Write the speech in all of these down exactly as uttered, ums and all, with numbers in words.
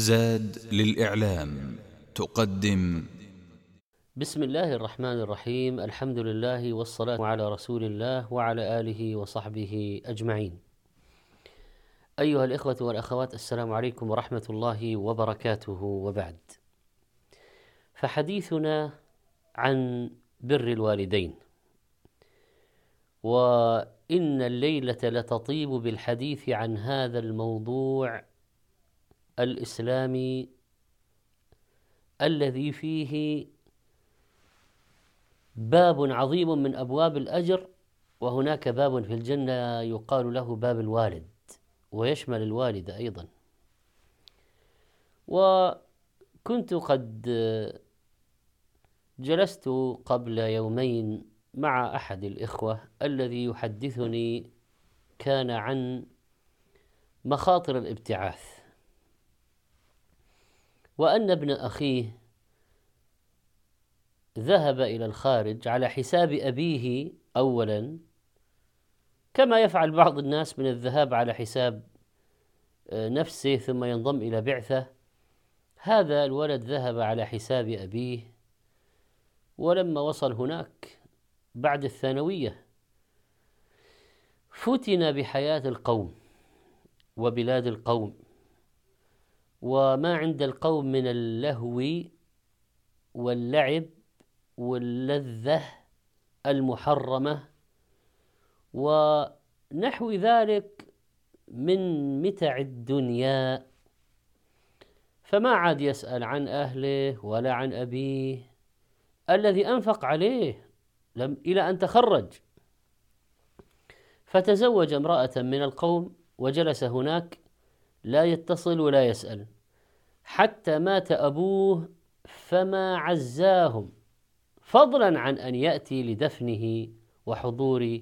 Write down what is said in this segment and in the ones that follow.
زاد للإعلام تقدم. بسم الله الرحمن الرحيم. الحمد لله والصلاة على رسول الله وعلى آله وصحبه أجمعين. أيها الإخوة والأخوات، السلام عليكم ورحمة الله وبركاته. وبعد، فحديثنا عن بر الوالدين، وإن الليلة لتطيب بالحديث عن هذا الموضوع الإسلامي الذي فيه باب عظيم من أبواب الأجر، وهناك باب في الجنة يقال له باب الوالد، ويشمل الوالد أيضا. وكنت قد جلست قبل يومين مع أحد الإخوة الذي يحدثني كان عن مخاطر الابتعاث، وأن ابن أخيه ذهب إلى الخارج على حساب أبيه أولا، كما يفعل بعض الناس من الذهاب على حساب نفسه ثم ينضم إلى بعثة. هذا الولد ذهب على حساب أبيه، ولما وصل هناك بعد الثانوية فتن بحياة القوم وبلاد القوم وما عند القوم من اللهو واللعب واللذة المحرمة ونحو ذلك من متع الدنيا، فما عاد يسأل عن أهله ولا عن أبيه الذي أنفق عليه لم إلى أن تخرج. فتزوج امرأة من القوم وجلس هناك لا يتصل ولا يسأل حتى مات أبوه، فما عزاهم، فضلا عن أن يأتي لدفنه وحضور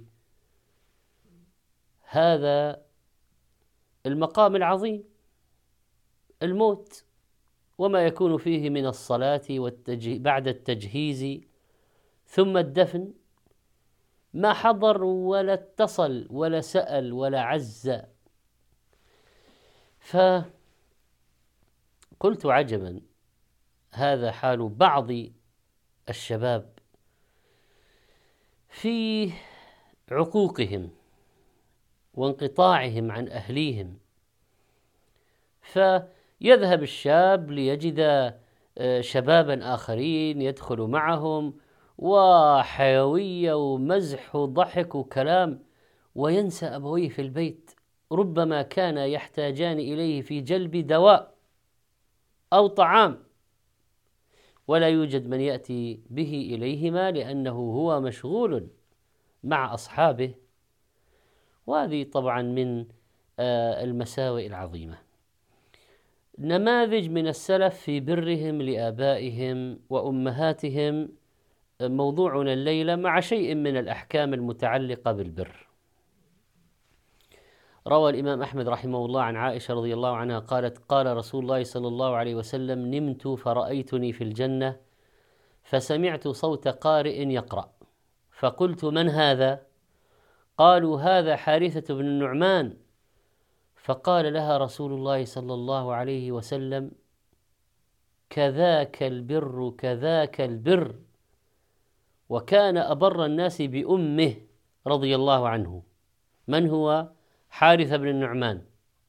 هذا المقام العظيم، الموت، وما يكون فيه من الصلاة والتجه... بعد التجهيز ثم الدفن. ما حضر ولا اتصل ولا سأل ولا عز. فقلت عجبا، هذا حال بعض الشباب في عقوقهم وانقطاعهم عن أهليهم. فيذهب الشاب ليجد شبابا آخرين يدخل معهم وحيوية ومزح وضحك وكلام، وينسى أبويه في البيت، ربما كان يحتاجان إليه في جلب دواء أو طعام، ولا يوجد من يأتي به إليهما لأنه هو مشغول مع أصحابه. وهذه طبعا من المساوئ العظيمة. نماذج من السلف في برهم لآبائهم وأمهاتهم موضوعنا الليلة، مع شيء من الأحكام المتعلقة بالبر. روى الإمام أحمد رحمه الله عن عائشة رضي الله عنها قالت: قال رسول الله صلى الله عليه وسلم: نمت فرأيتني في الجنة فسمعت صوت قارئ يقرأ، فقلت: من هذا؟ قالوا: هذا حارثة بن النعمان. فقال لها رسول الله صلى الله عليه وسلم: كذاك البر كذاك البر، وكان أبر الناس بأمه رضي الله عنه. من هو حارثة بن النعمان؟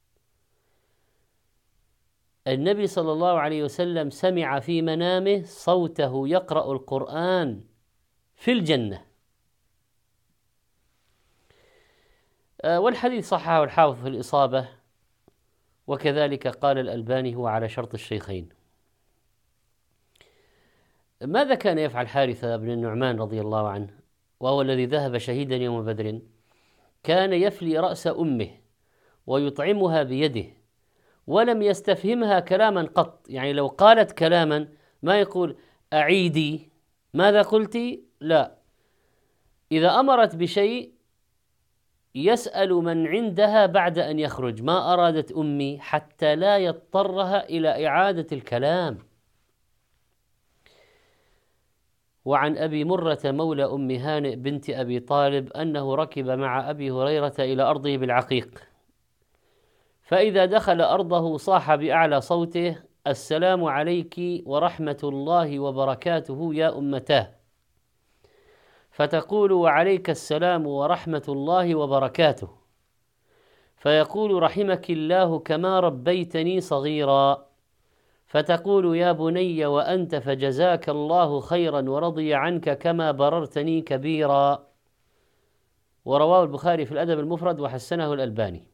النبي صلى الله عليه وسلم سمع في منامه صوته يقرأ القرآن في الجنة. والحديث صححه الحافظ في الإصابة، وكذلك قال الألباني هو على شرط الشيخين. ماذا كان يفعل حارثة بن النعمان رضي الله عنه وهو الذي ذهب شهيدا يوم بدر؟ كان يفلي رأس أمه ويطعمها بيده، ولم يستفهمها كلاما قط. يعني لو قالت كلاما ما يقول أعيدي ماذا قلتي، لا، إذا أمرت بشيء يسأل من عندها بعد أن يخرج: ما أرادت أمي، حتى لا يضطرها إلى إعادة الكلام. وعن أبي مرة مولى أم هانئ بنت أبي طالب أنه ركب مع أبي هريرة إلى أرضه بالعقيق، فإذا دخل أرضه صاح بأعلى صوته: السلام عليك ورحمة الله وبركاته يا أمتاه، فتقول: وعليك السلام ورحمة الله وبركاته، فيقول: رحمك الله كما ربيتني صغيرا، فتقول: يا بني وأنت فجزاك الله خيرا ورضي عنك كما بررتني كبيرا. ورواه البخاري في الأدب المفرد وحسنه الألباني.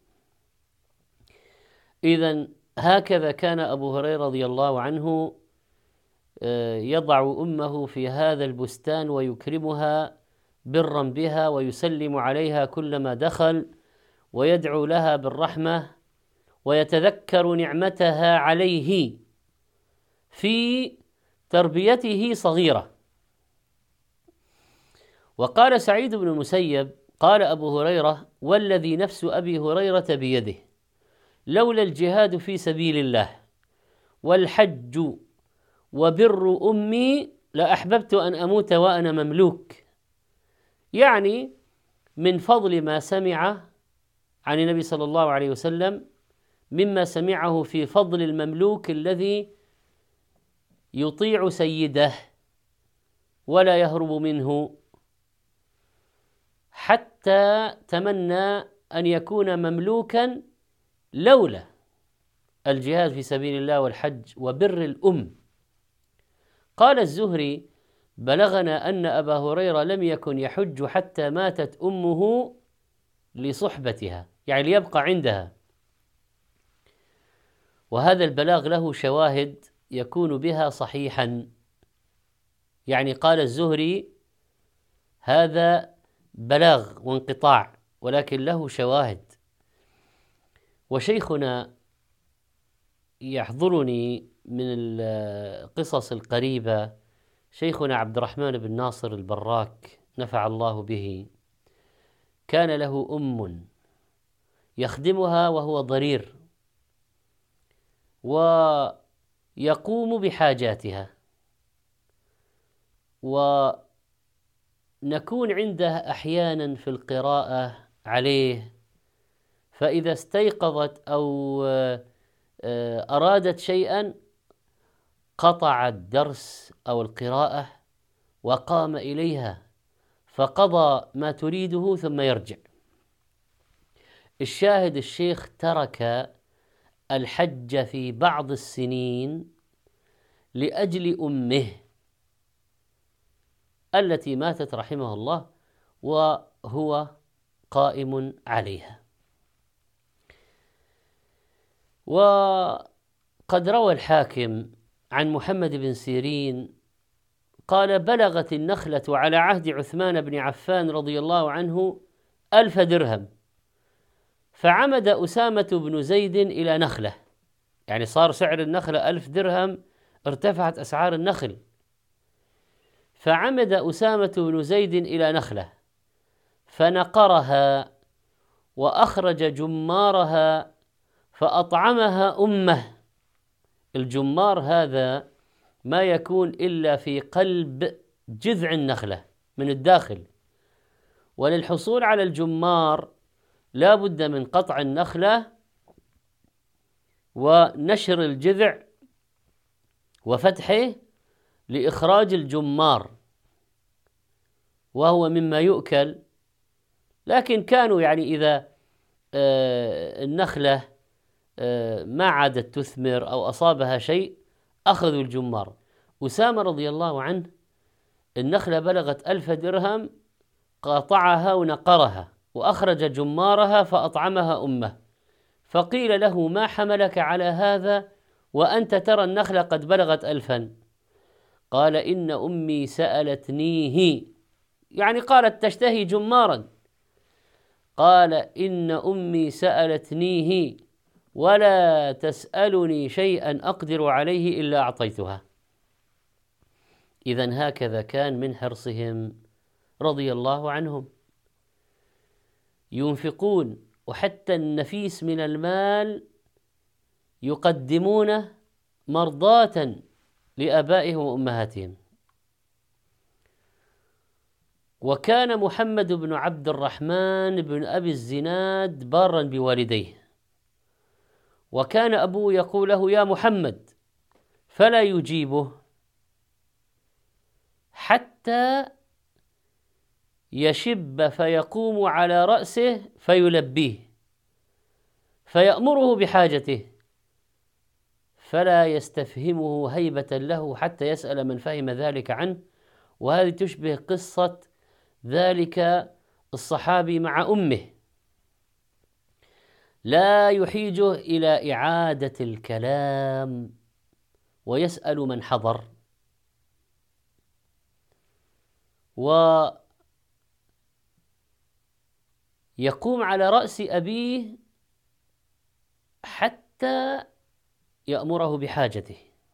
إذن هكذا كان أبو هريرة رضي الله عنه يضع أمه في هذا البستان ويكرمها برا بها ويسلم عليها كلما دخل ويدعو لها بالرحمة ويتذكر نعمتها عليه في تربيته صغيرة. وقال سعيد بن المسيب قال أبو هريرة: والذي نفس أبي هريرة بيده لولا الجهاد في سبيل الله والحج وبر أمي لأحببت أن أموت وأنا مملوك. يعني من فضل ما سمع عن النبي صلى الله عليه وسلم مما سمعه في فضل المملوك الذي يطيع سيده ولا يهرب منه، حتى تمنى أن يكون مملوكا لولا الجهاد في سبيل الله والحج وبر الأم. قال الزهري: بلغنا أن أبا هريرة لم يكن يحج حتى ماتت أمه لصحبتها، يعني ليبقى عندها. وهذا البلاغ له شواهد يكون بها صحيحا. يعني قال الزهري: هذا بلاغ وانقطاع ولكن له شواهد. وشيخنا يحضرني من القصص القريبة شيخنا عبد الرحمن بن ناصر البراك نفع الله به، كان له أم يخدمها وهو ضرير ويقوم بحاجاتها، ونكون عنده أحيانا في القراءة عليه، فإذا استيقظت أو أرادت شيئا قطع الدرس أو القراءة وقام إليها فقضى ما تريده ثم يرجع. الشاهد الشيخ ترك الحج في بعض السنين لأجل أمه التي ماتت رحمه الله وهو قائم عليها. وقد روى الحاكم عن محمد بن سيرين قال: بلغت النخلة على عهد عثمان بن عفان رضي الله عنه ألف درهم، فعمد أسامة بن زيد إلى نخلة، يعني صار سعر النخلة ألف درهم، ارتفعت أسعار النخل، فعمد أسامة بن زيد إلى نخلة فنقرها وأخرج جمارها فأطعمها أمه. الجمار هذا ما يكون إلا في قلب جذع النخلة من الداخل، وللحصول على الجمار لا بد من قطع النخلة ونشر الجذع وفتحه لإخراج الجمار، وهو مما يؤكل. لكن كانوا يعني إذا آه النخلة آه ما عادت تثمر أو أصابها شيء أخذوا الجمار. أسامة رضي الله عنه النخلة بلغت ألف درهم، قاطعها ونقرها وأخرج جمارها فأطعمها أمه، فقيل له: ما حملك على هذا وأنت ترى النخلة قد بلغت ألفا؟ قال: إن أمي سألتنيه، يعني قالت تشتهي جمارا. قال: إن أمي سألتنيه ولا تسألني شيئا أقدر عليه إلا أعطيتها. إذن هكذا كان من حرصهم رضي الله عنهم، ينفقون، وحتى النفيس من المال يقدمونه مرضاة لآبائهم وأمهاتهم. وكان محمد بن عبد الرحمن بن أبي الزناد بارا بوالديه، وكان أبوه يقول له يا محمد، فلا يجيبه حتى يشب فيقوم على رأسه فيلبيه، فيأمره بحاجته فلا يستفهمه هيبة له حتى يسأل من فهم ذلك عنه. وهذه تشبه قصة ذلك الصحابي مع أمه، لا يحيجه إلى إعادة الكلام ويسأل من حضر، ويقوم على رأس أبيه حتى يأمره بحاجته.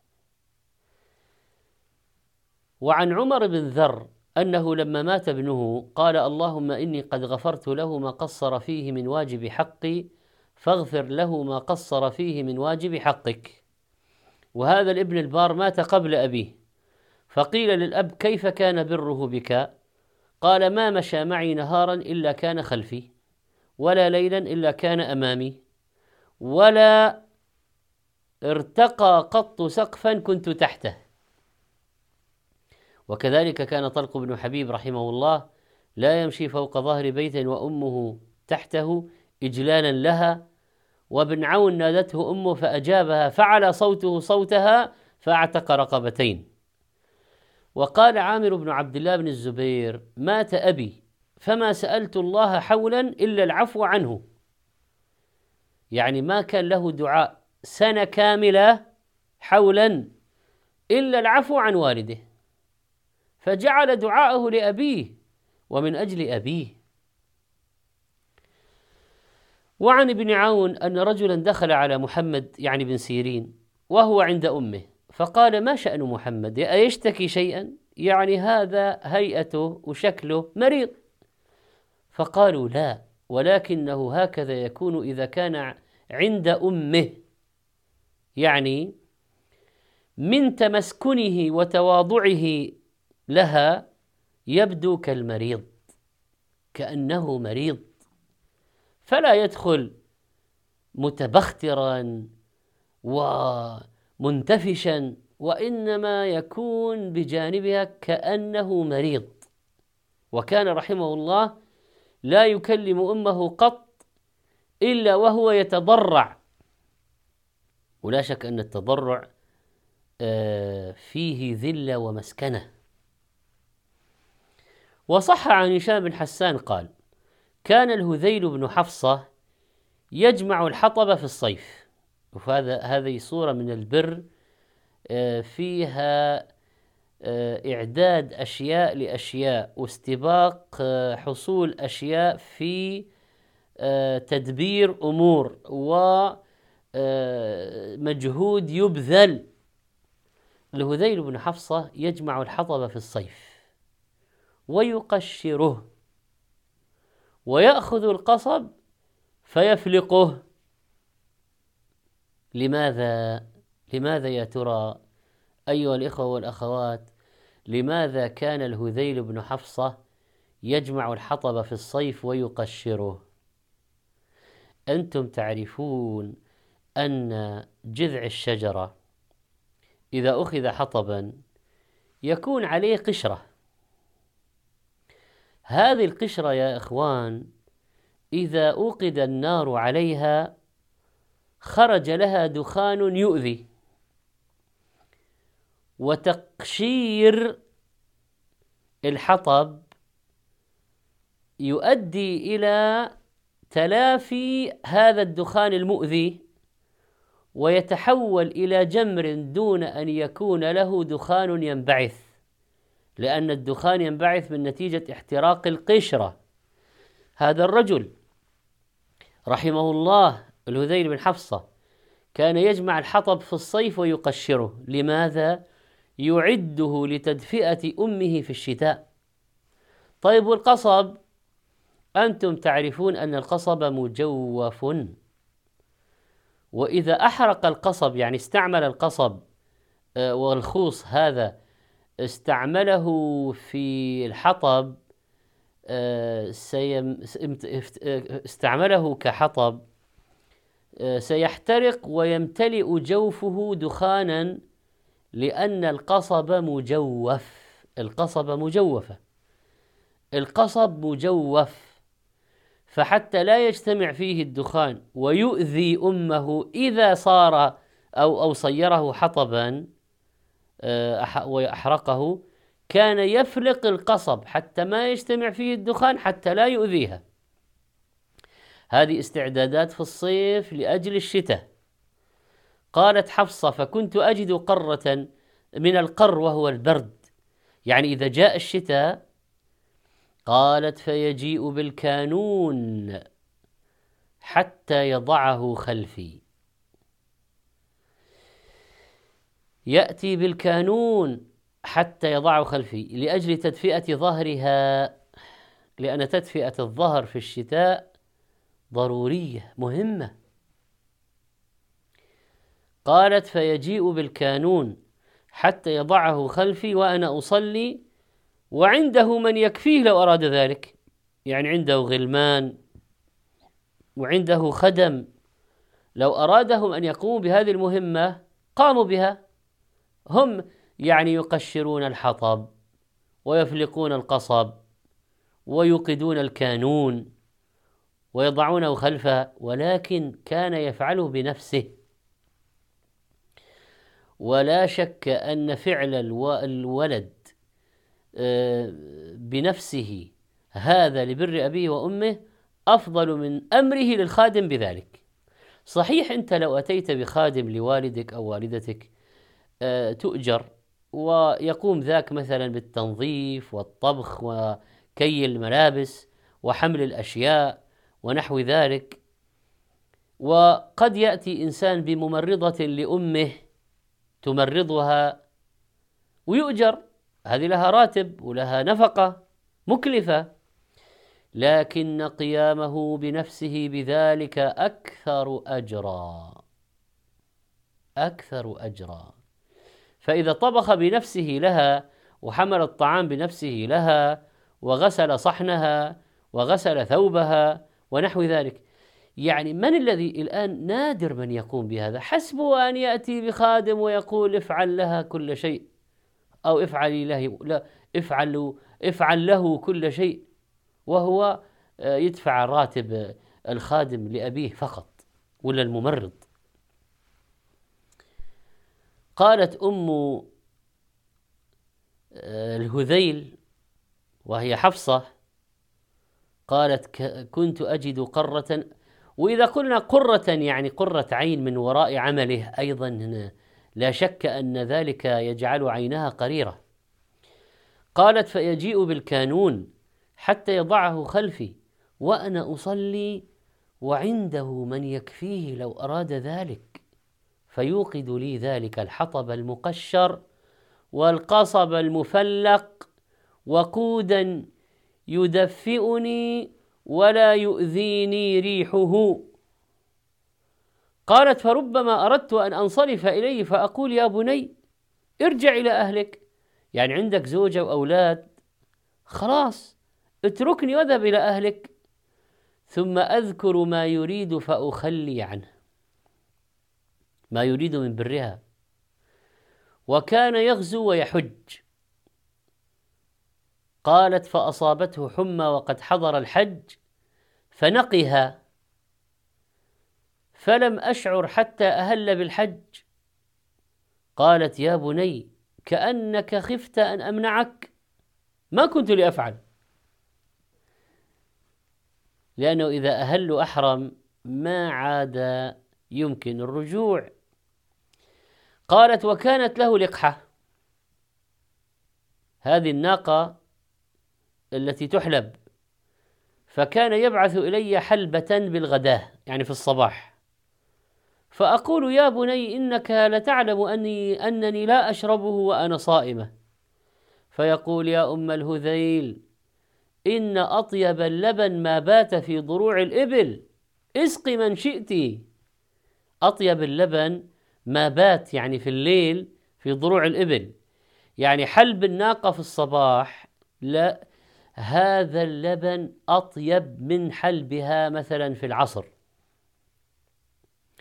وعن عمر بن ذر أنه لما مات ابنه قال اللهم إني قد غفرت له ما قصر فيه من واجب حقي فاغفر له ما قصر فيه من واجب حقك. وهذا الابن البار مات قبل أبيه، فقيل للأب كيف كان بره بك؟ قال ما مشى معي نهارا إلا كان خلفي، ولا ليلا إلا كان أمامي، ولا ارتقى قط سقفا كنت تحته. وكذلك كان طلق بن حبيب رحمه الله لا يمشي فوق ظهر بيت وأمه تحته إجلالا لها. وابن عون نادته أمه فأجابها فعلى صوته صوتها فاعتق رقبتين. وقال عامر بن عبد الله بن الزبير مات أبي فما سألت الله حولا إلا العفو عنه، يعني ما كان له دعاء سنة كاملة حولا إلا العفو عن والده، فجعل دعاءه لأبيه ومن أجل أبيه. وعن ابن عون أن رجلا دخل على محمد يعني بن سيرين وهو عند أمه فقال ما شأن محمد؟ أيشتكي شيئا؟ يعني هذا هيئته وشكله مريض. فقالوا لا، ولكنه هكذا يكون إذا كان عند أمه، يعني من تمسكنه وتواضعه لها يبدو كالمريض، كأنه مريض، فلا يدخل متبخترا ومنتفشا، وإنما يكون بجانبها كأنه مريض. وكان رحمه الله لا يكلم أمه قط إلا وهو يتضرع، ولا شك أن التضرع فيه ذلة ومسكنة. وصح عن هشام بن حسان قال كان الهذيل بن حفصة يجمع الحطب في الصيف. وهذا هذه صورة من البر فيها إعداد أشياء لأشياء واستباق حصول أشياء في تدبير أمور ومجهود يبذل. الهذيل بن حفصة يجمع الحطب في الصيف ويقشره ويأخذ القصب فيفلقه. لماذا؟ لماذا يا ترى أيها الإخوة والأخوات؟ لماذا كان الهذيل بن حفصة يجمع الحطب في الصيف ويقشره؟ أنتم تعرفون أن جذع الشجرة إذا أخذ حطبا يكون عليه قشرة. هذه القشرة يا إخوان إذا أوقد النار عليها خرج لها دخان يؤذي، وتقشير الحطب يؤدي إلى تلافي هذا الدخان المؤذي ويتحول إلى جمر دون أن يكون له دخان ينبعث، لأن الدخان ينبعث من نتيجة احتراق القشرة. هذا الرجل رحمه الله الهذيل بن حفصة كان يجمع الحطب في الصيف ويقشره. لماذا؟ يعده لتدفئة أمه في الشتاء. طيب والقصب؟ أنتم تعرفون أن القصب مجوف، وإذا أحرق القصب يعني استعمل القصب والخوص هذا استعمله في الحطب، استعمله كحطب سيحترق ويمتلئ جوفه دخانا، لأن القصب مجوف. القصب مجوفة، القصب مجوف، فحتى لا يجتمع فيه الدخان ويؤذي أمه إذا صار أو أو صيره حطبا وأحرقه، كان يفلق القصب حتى ما يجتمع فيه الدخان حتى لا يؤذيها. هذه استعدادات في الصيف لأجل الشتاء. قالت حفصة: فكنت أجد قرة من القر وهو البرد، يعني إذا جاء الشتاء. قالت: فيجيء بالكانون حتى يضعه خلفي. يأتي بالكانون حتى يضعه خلفي لأجل تدفئة ظهرها، لأن تدفئة الظهر في الشتاء ضرورية مهمة. قالت: فيجيء بالكانون حتى يضعه خلفي وأنا أصلي وعنده من يكفيه لو أراد ذلك، يعني عنده غلمان وعنده خدم، لو أرادهم أن يقوموا بهذه المهمة قاموا بها. هم يعني يقشرون الحطب ويفلقون القصب ويوقدون الكانون ويضعونه خلفه، ولكن كان يفعله بنفسه. ولا شك أن فعل الولد بنفسه هذا لبر أبيه وأمه أفضل من أمره للخادم بذلك. صحيح أنت لو أتيت بخادم لوالدك أو والدتك تؤجر ويقوم ذاك مثلا بالتنظيف والطبخ وكي الملابس وحمل الأشياء ونحو ذلك، وقد يأتي إنسان بممرضة لأمه تمرضها ويؤجر، هذه لها راتب ولها نفقة مكلفة، لكن قيامه بنفسه بذلك أكثر أجرا أكثر أجرا. فإذا طبخ بنفسه لها وحمل الطعام بنفسه لها وغسل صحنها وغسل ثوبها ونحو ذلك، يعني من الذي الآن نادر من يقوم بهذا؟ حسبه أن يأتي بخادم ويقول افعل لها كل شيء أو افعل له لا افعل افعل له كل شيء، وهو يدفع راتب الخادم لأبيه فقط ولا الممرض. قالت أم الهذيل وهي حفصة، قالت: كنت أجد قرة. وإذا قلنا قرة يعني قرة عين من وراء عمله أيضا هنا لا شك أن ذلك يجعل عينها قريرة. قالت: فيجيء بالكانون حتى يضعه خلفي وأنا أصلي وعنده من يكفيه لو أراد ذلك، فيوقد لي ذلك الحطب المقشر والقصب المفلق وقودا يدفئني ولا يؤذيني ريحه. قالت: فربما أردت أن أنصرف إليه فأقول: يا بني ارجع إلى أهلك، يعني عندك زوجة وأولاد، خلاص اتركني واذهب إلى أهلك، ثم أذكر ما يريد فأخلي عنه، ما يريد من برها. وكان يغزو ويحج. قالت: فأصابته حمى وقد حضر الحج فنقها، فلم أشعر حتى أهل بالحج. قالت: يا بني كأنك خفت أن أمنعك، ما كنت لأفعل، لأنه إذا أهل أحرم ما عاد يمكن الرجوع. قالت: وكانت له لقحة، هذه الناقة التي تحلب، فكان يبعث إلي حلبة بالغداة يعني في الصباح، فأقول: يا بني إنك لتعلم أني أنني لا أشربه وأنا صائمة. فيقول: يا أم الهذيل إن أطيب اللبن ما بات في ضروع الإبل، اسق من شئت. أطيب اللبن ما بات يعني في الليل في ضروع الإبل، يعني حلب الناقة في الصباح، لا، هذا اللبن أطيب من حلبها مثلا في العصر.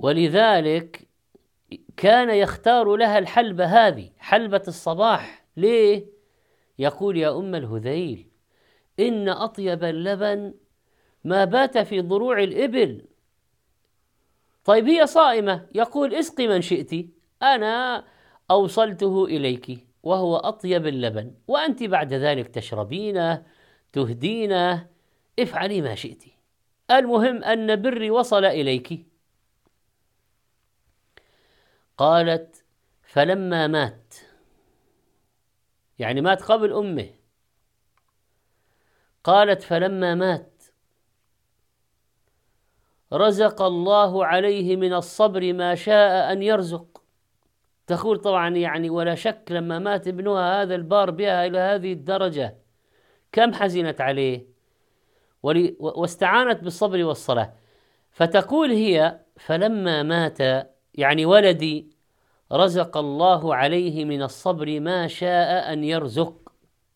ولذلك كان يختار لها الحلبة هذه، حلبة الصباح. ليه؟ يقول: يا أم الهذيل، إن أطيب اللبن ما بات في ضروع الإبل. طيب هي صائمة، يقول: اسقي من شئت، أنا أوصلته إليك وهو أطيب اللبن، وأنت بعد ذلك تشربينه تهدينه، افعلي ما شئت، المهم أن بري وصل إليك. قالت: فلما مات، يعني مات قبل أمه، قالت: فلما مات رزق الله عليه من الصبر ما شاء أن يرزق. تقول طبعا يعني ولا شك لما مات ابنها هذا البار بها إلى هذه الدرجة كم حزنت عليه، واستعانت بالصبر والصلاة. فتقول هي: فلما مات يعني ولدي رزق الله عليه من الصبر ما شاء أن يرزق،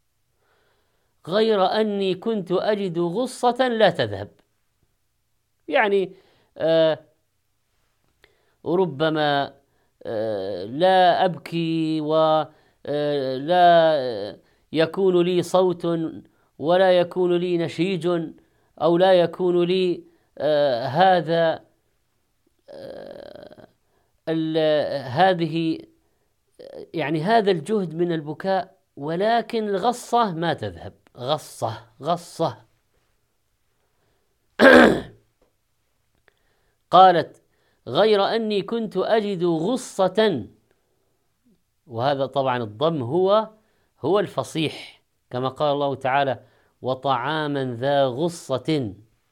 غير أني كنت أجد غصة لا تذهب. يعني آه ربما آه لا أبكي ولا يكون لي صوت ولا يكون لي نشيج أو لا يكون لي آه هذا آه هذه يعني هذا الجهد من البكاء، ولكن الغصة ما تذهب. غصة غصة قالت: غير أني كنت أجد غصة، وهذا طبعا الضم هو هو الفصيح، كما قال الله تعالى: وطعاما ذا غصة.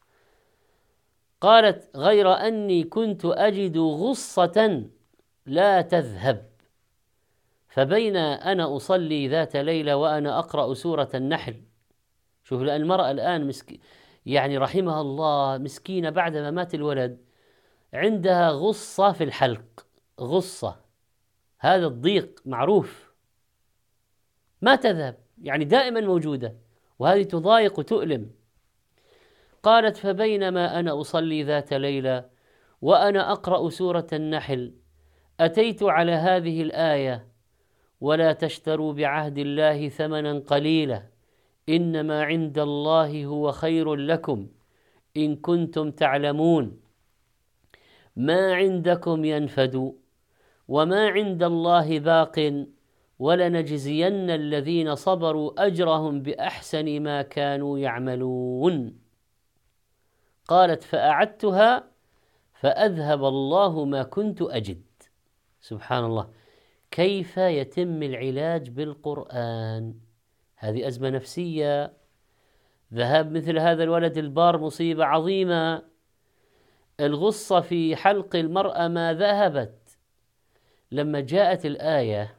قالت: غير أني كنت أجد غصة لا تذهب، فبين أنا أصلي ذات ليلة وأنا أقرأ سورة النحل. شوف المرأة الآن مسك... يعني رحمها الله مسكينة، بعدما مات الولد عندها غصة في الحلق، غصة، هذا الضيق معروف، ما تذهب، يعني دائما موجودة، وهذه تضايق وتؤلم. قالت: فبينما أنا أصلي ذات ليلة وأنا أقرأ سورة النحل أتيت على هذه الآية: ولا تشتروا بعهد الله ثمنا قليلا إنما عند الله هو خير لكم إن كنتم تعلمون، ما عندكم ينفد وما عند الله باق ولنجزين الذين صبروا أجرهم بأحسن ما كانوا يعملون. قالت: فأعدتها فأذهب الله ما كنت أجد. سبحان الله، كيف يتم العلاج بالقرآن؟ هذه أزمة نفسية، ذهاب مثل هذا الولد البار مصيبة عظيمة. الغصة في حلق المرأة ما ذهبت. لما جاءت الآية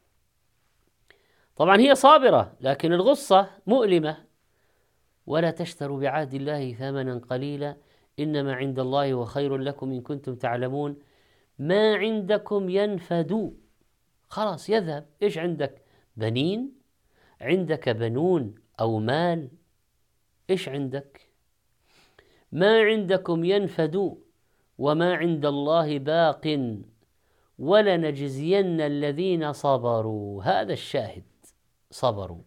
طبعا هي صابرة، لكن الغصة مؤلمة. ولا تشتروا بعهد الله ثمنا قليلا إنما عند الله وخير لكم إن كنتم تعلمون، ما عندكم ينفد، خلاص يذهب. إيش عندك؟ بنين؟ عندك بنون أو مال؟ إيش عندك؟ ما عندكم ينفد وما عند الله باق ولنجزين الذين صبروا. هذا الشاهد، صبروا.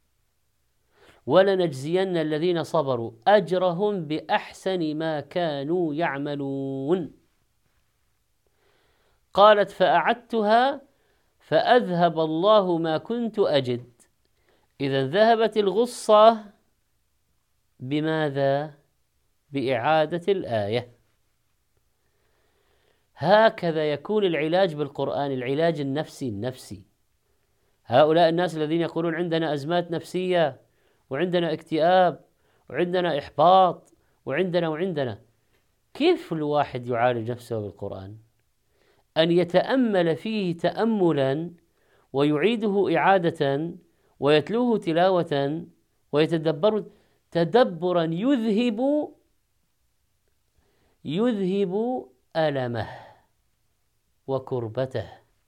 ولنجزين الذين صبروا أجرهم بأحسن ما كانوا يعملون. قالت: فأعدتها فأذهب الله ما كنت أجد. إذا ذهبت الغصة بماذا؟ بإعادة الآية. هكذا يكون العلاج بالقرآن، العلاج النفسي النفسي. هؤلاء الناس الذين يقولون عندنا أزمات نفسية وعندنا اكتئاب وعندنا إحباط وعندنا وعندنا، كيف الواحد يعالج نفسه بالقرآن؟ أن يتأمل فيه تأملا ويعيده إعادة ويتلوه تلاوة ويتدبر تدبرا يذهب يذهب ألمه وكربته،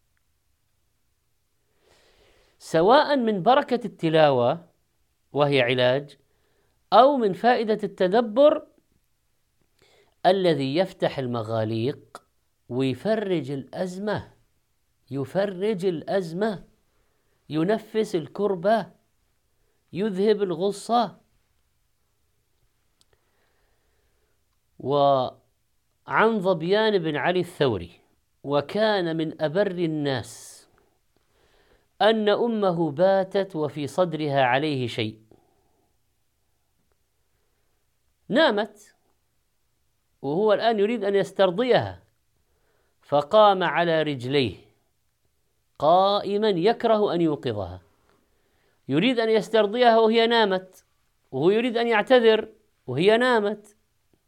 سواء من بركة التلاوة وهي علاج، أو من فائدة التدبر الذي يفتح المغاليق ويفرج الأزمة، يفرج الأزمة، ينفس الكربة، يذهب الغصة. وعن ظبيان بن علي الثوري: وكان من أبر الناس أن أمه باتت وفي صدرها عليه شيء، نامت وهو الآن يريد أن يسترضيها، فقام على رجليه قائما يكره أن يوقظها، يريد أن يسترضيها وهي نامت، وهو يريد أن يعتذر وهي نامت.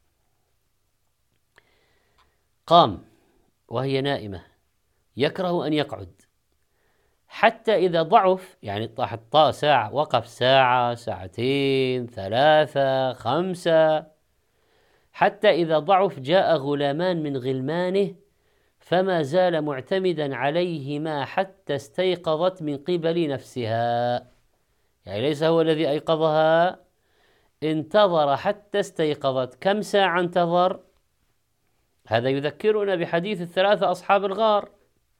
قام وهي نائمة يكره أن يقعد، حتى إذا ضعف، يعني حطاه ساعة، وقف ساعة، ساعتين، ثلاثة، خمسة، حتى إذا ضعف جاء غلامان من غلمانه فما زال معتمدا عليهما حتى استيقظت من قبل نفسها، يعني ليس هو الذي أيقظها، انتظر حتى استيقظت. كم ساعة انتظر؟ هذا يذكرنا بحديث الثلاثة أصحاب الغار.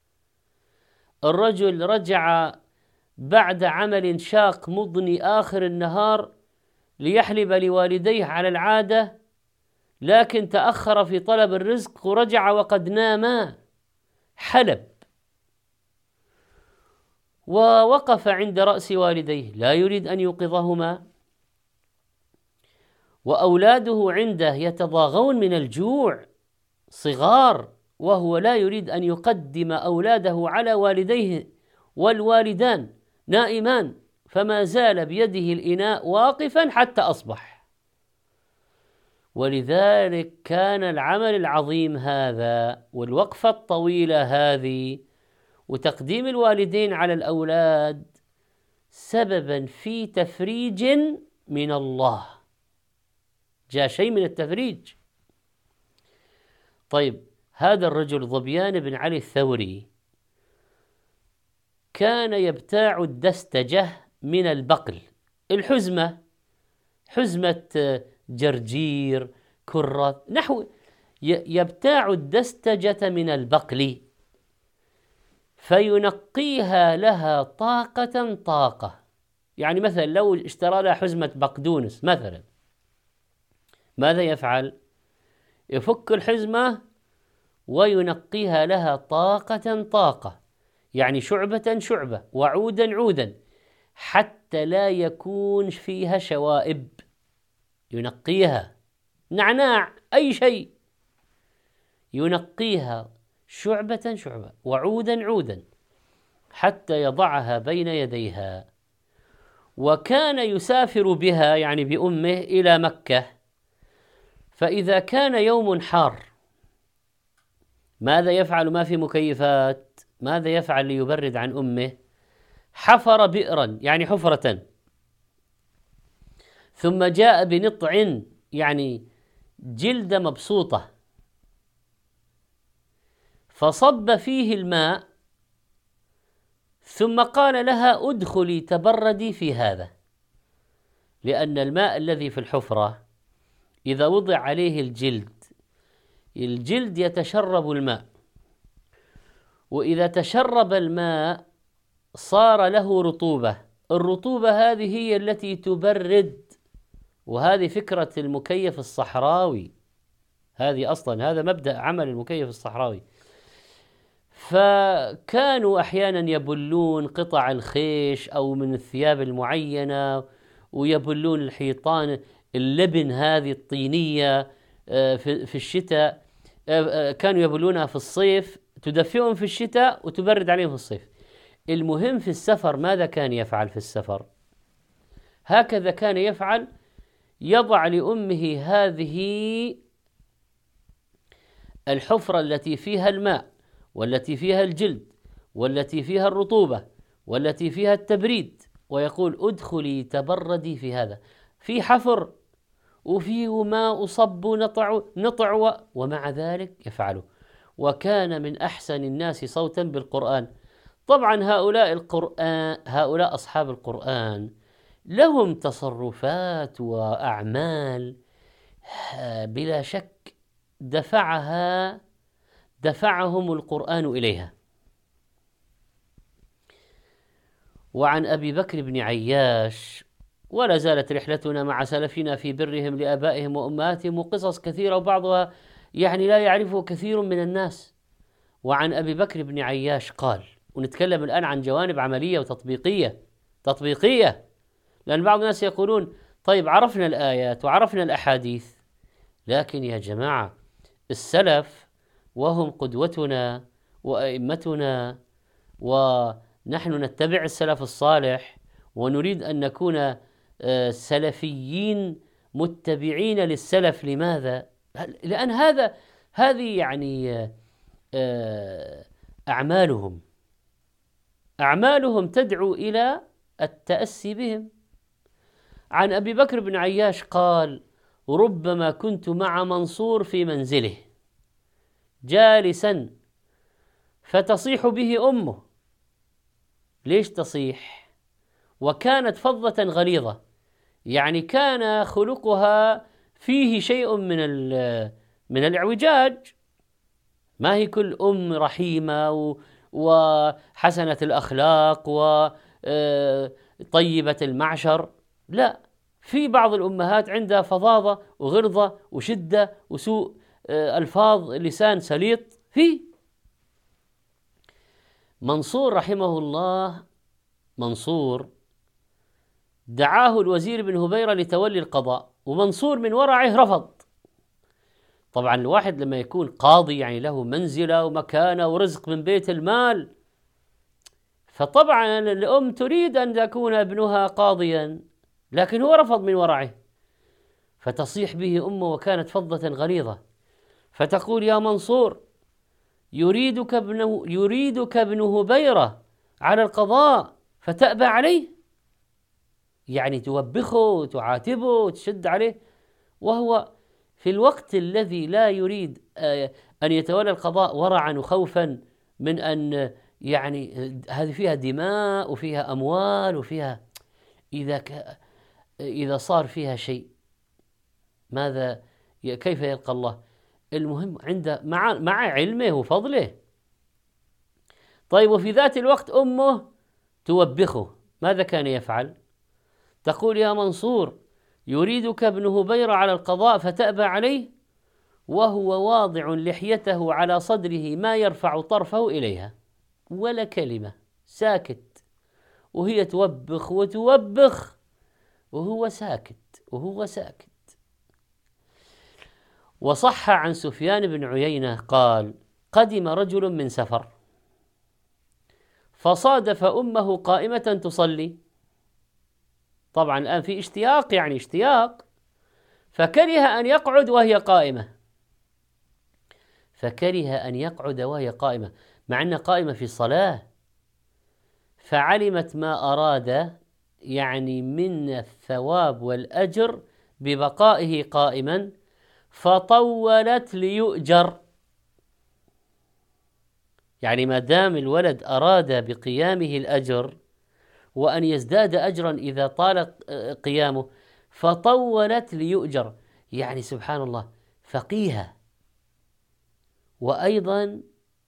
الرجل رجع بعد عمل شاق مضني آخر النهار ليحلب لوالديه على العادة، لكن تأخر في طلب الرزق ورجع وقد ناما، حلب ووقف عند رأس والديه لا يريد أن يوقظهما، وأولاده عنده يتضاغون من الجوع صغار، وهو لا يريد أن يقدم أولاده على والديه، والوالدان نائمان، فما زال بيده الإناء واقفا حتى أصبح. ولذلك كان العمل العظيم هذا والوقفة الطويلة هذه وتقديم الوالدين على الأولاد سببا في تفريج من الله، جاء شيء من التفريج. طيب، هذا الرجل ظبيان بن علي الثوري كان يبتاع الدستجة من البقل، الحزمة، حزمة جرجير، كرة، نحو، يبتاع الدستجة من البقل فينقيها لها طاقة طاقة. يعني مثلا لو اشترى لها حزمة بقدونس مثلا، ماذا يفعل؟ يفك الحزمة وينقيها لها طاقة طاقة، يعني شعبة شعبة وعودا عودا، حتى لا يكون فيها شوائب، ينقيها، نعناع، أي شيء، ينقيها شعبة شعبة وعودا عودا حتى يضعها بين يديها. وكان يسافر بها، يعني بأمه، إلى مكة، فإذا كان يوم حار ماذا يفعل؟ ما في مكيفات، ماذا يفعل ليبرد عن أمه؟ حفر بئرا، يعني حفرة، ثم جاء بنطع، يعني جلدة مبسوطة، فصب فيه الماء، ثم قال لها ادخلي تبردي في هذا، لأن الماء الذي في الحفرة إذا وضع عليه الجلد، الجلد يتشرب الماء، وإذا تشرب الماء صار له رطوبة، الرطوبة هذه هي التي تبرد، وهذه فكرة المكيف الصحراوي، هذه أصلا هذا مبدأ عمل المكيف الصحراوي. فكانوا أحيانا يبلون قطع الخيش أو من الثياب المعينة، ويبلون الحيطان، اللبن هذه الطينية في الشتاء، كانوا يبلونها في الصيف، تدفئهم في الشتاء وتبرد عليهم في الصيف. المهم في السفر ماذا كان يفعل في السفر؟ هكذا كان يفعل، يضع لأمه هذه الحفرة التي فيها الماء، والتي فيها الجلد، والتي فيها الرطوبة، والتي فيها التبريد، ويقول ادخلي تبردي في هذا، في حفر وفيه ماء صب نطع, نطع ومع ذلك يفعله. وكان من أحسن الناس صوتا بالقرآن. طبعا هؤلاء القرآن هؤلاء أصحاب القرآن لهم تصرفات وأعمال بلا شك دفعها دفعهم القرآن إليها. وعن أبي بكر بن عياش: ولا زالت رحلتنا مع سلفنا في برهم لآبائهم وأمهاتهم، وقصص كثيرة وبعضها يعني لا يعرفه كثير من الناس. وعن أبي بكر بن عياش قال، ونتكلم الآن عن جوانب عملية وتطبيقية تطبيقية لأن بعض الناس يقولون طيب عرفنا الآيات وعرفنا الأحاديث، لكن يا جماعة السلف وهم قدوتنا وأئمتنا، ونحن نتبع السلف الصالح ونريد أن نكون سلفيين متبعين للسلف. لماذا؟ لأن هذا هذه يعني أعمالهم أعمالهم تدعو إلى التأسي بهم. عن أبي بكر بن عياش قال: ربما كنت مع منصور في منزله جالسا فتصيح به أمه. ليش تصيح؟ وكانت فظة غليظة، يعني كان خلقها فيه شيء من من الإعوجاج، ما هي كل أم رحيمة وحسنة الأخلاق وطيبة المعشر، لا، في بعض الأمهات عندها فظاظة وغلظة وشدة وسوء ألفاظ، لسان سليط. في منصور رحمه الله، منصور دعاه الوزير بن هبيرة لتولي القضاء، ومنصور من ورعه رفض. طبعا الواحد لما يكون قاضي يعني له منزلة ومكانة ورزق من بيت المال، فطبعا الأم تريد أن يكون ابنها قاضيا، لكن هو رفض من ورعه، فتصيح به أمه وكانت فظة غليظة، فتقول: يا منصور، يريدك ابن يريدك ابن هبيرة على القضاء فتأبى عليه، يعني توبخه وتعاتبه وتشد عليه، وهو في الوقت الذي لا يريد أن يتولى القضاء ورعا وخوفا من أن يعني هذه فيها دماء وفيها أموال وفيها، إذا ك... إذا صار فيها شيء ماذا كيف يلقى الله؟ المهم عند مع مع علمه وفضله. طيب، وفي ذات الوقت أمه توبخه، ماذا كان يفعل؟ تقول: يا منصور، يريدك ابن هبيرة على القضاء فتأبى عليه، وهو واضع لحيته على صدره ما يرفع طرفه إليها، ولا كلمة، ساكت، وهي توبخ وتوبخ وهو ساكت وهو ساكت. وصح عن سفيان بن عيينة قال: قدم رجل من سفر فصادف أمه قائمة تصلي. طبعا الآن في اشتياق، يعني اشتياق، فكره أن يقعد وهي قائمة فكره أن يقعد وهي قائمة مع أن قائمة في الصلاة، فعلمت ما أراد يعني من الثواب والأجر ببقائه قائما، فطولت ليؤجر. يعني ما دام الولد أراد بقيامه الأجر وأن يزداد أجرا إذا طال قيامه، فطولت ليؤجر، يعني سبحان الله، فقيهة، وأيضا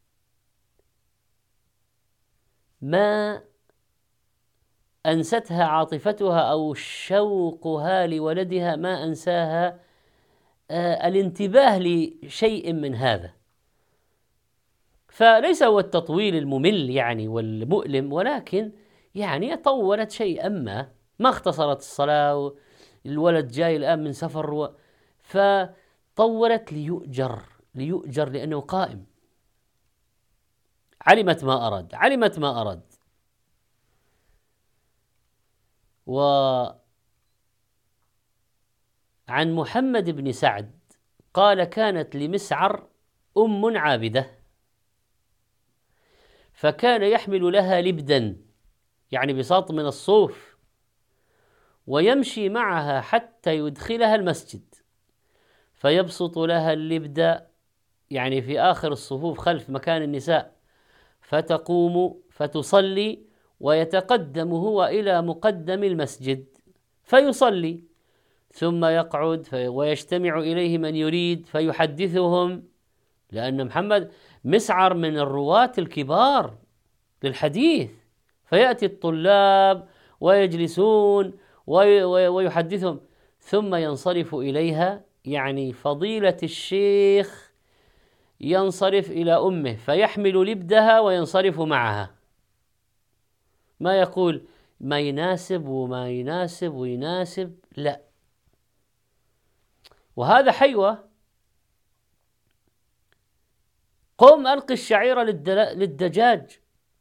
ما أنستها عاطفتها أو شوقها لولدها، ما أنساها آه الانتباه لشيء من هذا. فليس هو التطويل الممل يعني والمؤلم، ولكن يعني طولت شيئا ما ما اختصرت الصلاة، الولد جاي الآن من سفر و... فطولت ليؤجر ليؤجر لأنه قائم. علمت ما أراد علمت ما أراد وعن محمد بن سعد قال: كانت لمسعر أم عابدة، فكان يحمل لها لبدا، يعني بساط من الصوف، ويمشي معها حتى يدخلها المسجد، فيبسط لها اللبد يعني في آخر الصفوف خلف مكان النساء، فتقوم فتصلي، ويتقدم هو إلى مقدم المسجد فيصلي، ثم يقعد ويجتمع إليه من يريد فيحدثهم، لأن محمد مسعر من الرواة الكبار للحديث، فيأتي الطلاب ويجلسون ويحدثهم ثم ينصرف إليها، يعني فضيلة الشيخ ينصرف إلى أمه فيحمل لبدها وينصرف معها، ما يقول ما يناسب وما يناسب ويناسب، لا. وهذا حيوة. قم ألقي الشعير للدجاج.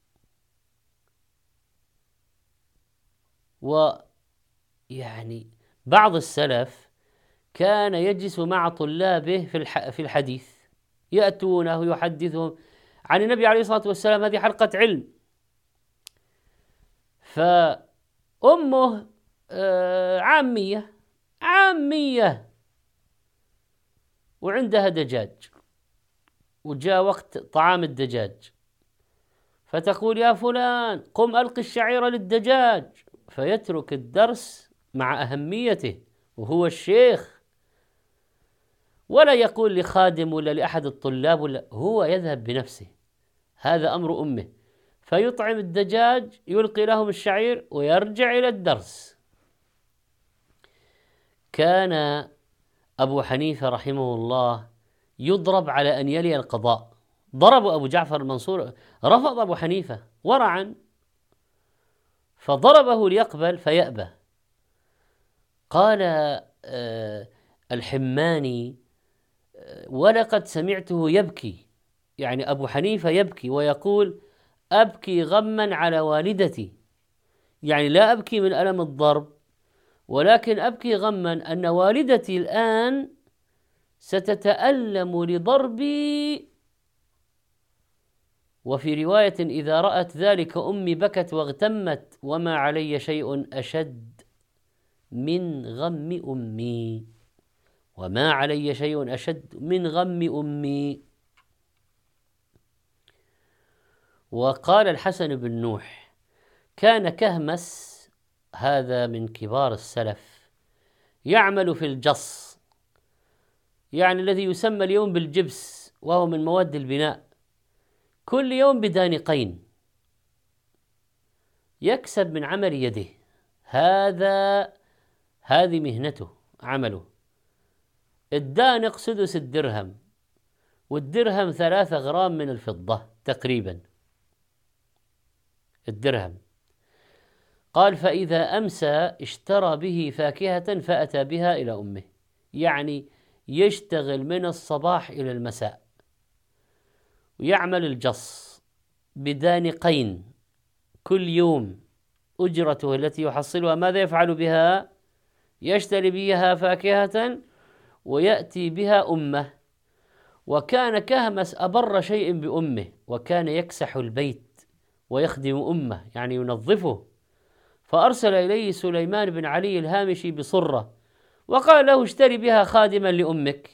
ويعني بعض السلف كان يجلس مع طلابه في في الحديث، يأتونه يحدثهم عن النبي عليه الصلاة والسلام، هذه حلقة علم. فأمه عامية عامية وعندها دجاج، وجاء وقت طعام الدجاج، فتقول يا فلان قم ألقي الشعير للدجاج، فيترك الدرس مع أهميته وهو الشيخ، ولا يقول لخادم ولا لأحد الطلاب، ولا هو يذهب بنفسه. هذا أمر أمه، فيطعم الدجاج، يلقي لهم الشعير ويرجع إلى الدرس. كان أبو حنيفة رحمه الله يضرب على أن يلي القضاء. ضرب أبو جعفر المنصور، رفض أبو حنيفة ورعا، فضربه ليقبل فيأبى. قال آه الحماني آه ولقد سمعته يبكي، يعني أبو حنيفة يبكي ويقول أبكي غما على والدتي، يعني لا أبكي من ألم الضرب، ولكن أبكي غما أن والدتي الآن ستتألم لضربي. وفي رواية إذا رأت ذلك أمي بكت واغتمت، وما علي شيء أشد من غم أمي، وما علي شيء أشد من غم أمي. وقال الحسن بن نوح كان كهمس، هذا من كبار السلف، يعمل في الجص، يعني الذي يسمى اليوم بالجبس، وهو من مواد البناء، كل يوم بدانقين يكسب من عمل يده. هذا هذه مهنته، عمله. الدانق سدس الدرهم، والدرهم ثلاثة غرام من الفضة تقريبا الدرهم. قال فإذا أمسى اشترى به فاكهة فأتى بها إلى أمه، يعني يشتغل من الصباح إلى المساء ويعمل الجص بدانقين كل يوم. أجرته التي يحصلها ماذا يفعل بها؟ يشتري بها فاكهة ويأتي بها أمه. وكان كهمس أبر شيء بأمه، وكان يكسح البيت ويخدم أمه، يعني ينظفه. فأرسل إليه سليمان بن علي الهامشي بصرة وقال له اشتري بها خادما لأمك،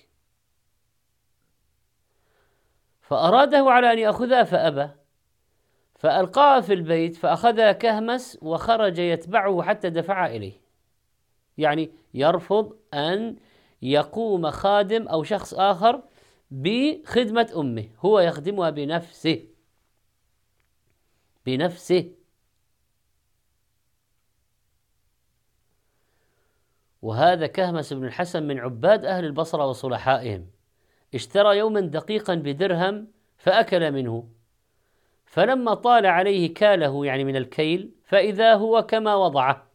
فأراده على أن يأخذها فأبى، فألقاها في البيت، فأخذها كهمس وخرج يتبعه حتى دفع إليه، يعني يرفض أن يقوم خادم أو شخص آخر بخدمة أمه، هو يخدمها بنفسه بنفسه. وهذا كهمس بن الحسن من عباد أهل البصرة وصلحائهم، اشترى يوما دقيقا بدرهم فأكل منه، فلما طال عليه كاله، يعني من الكيل، فإذا هو كما وضعه،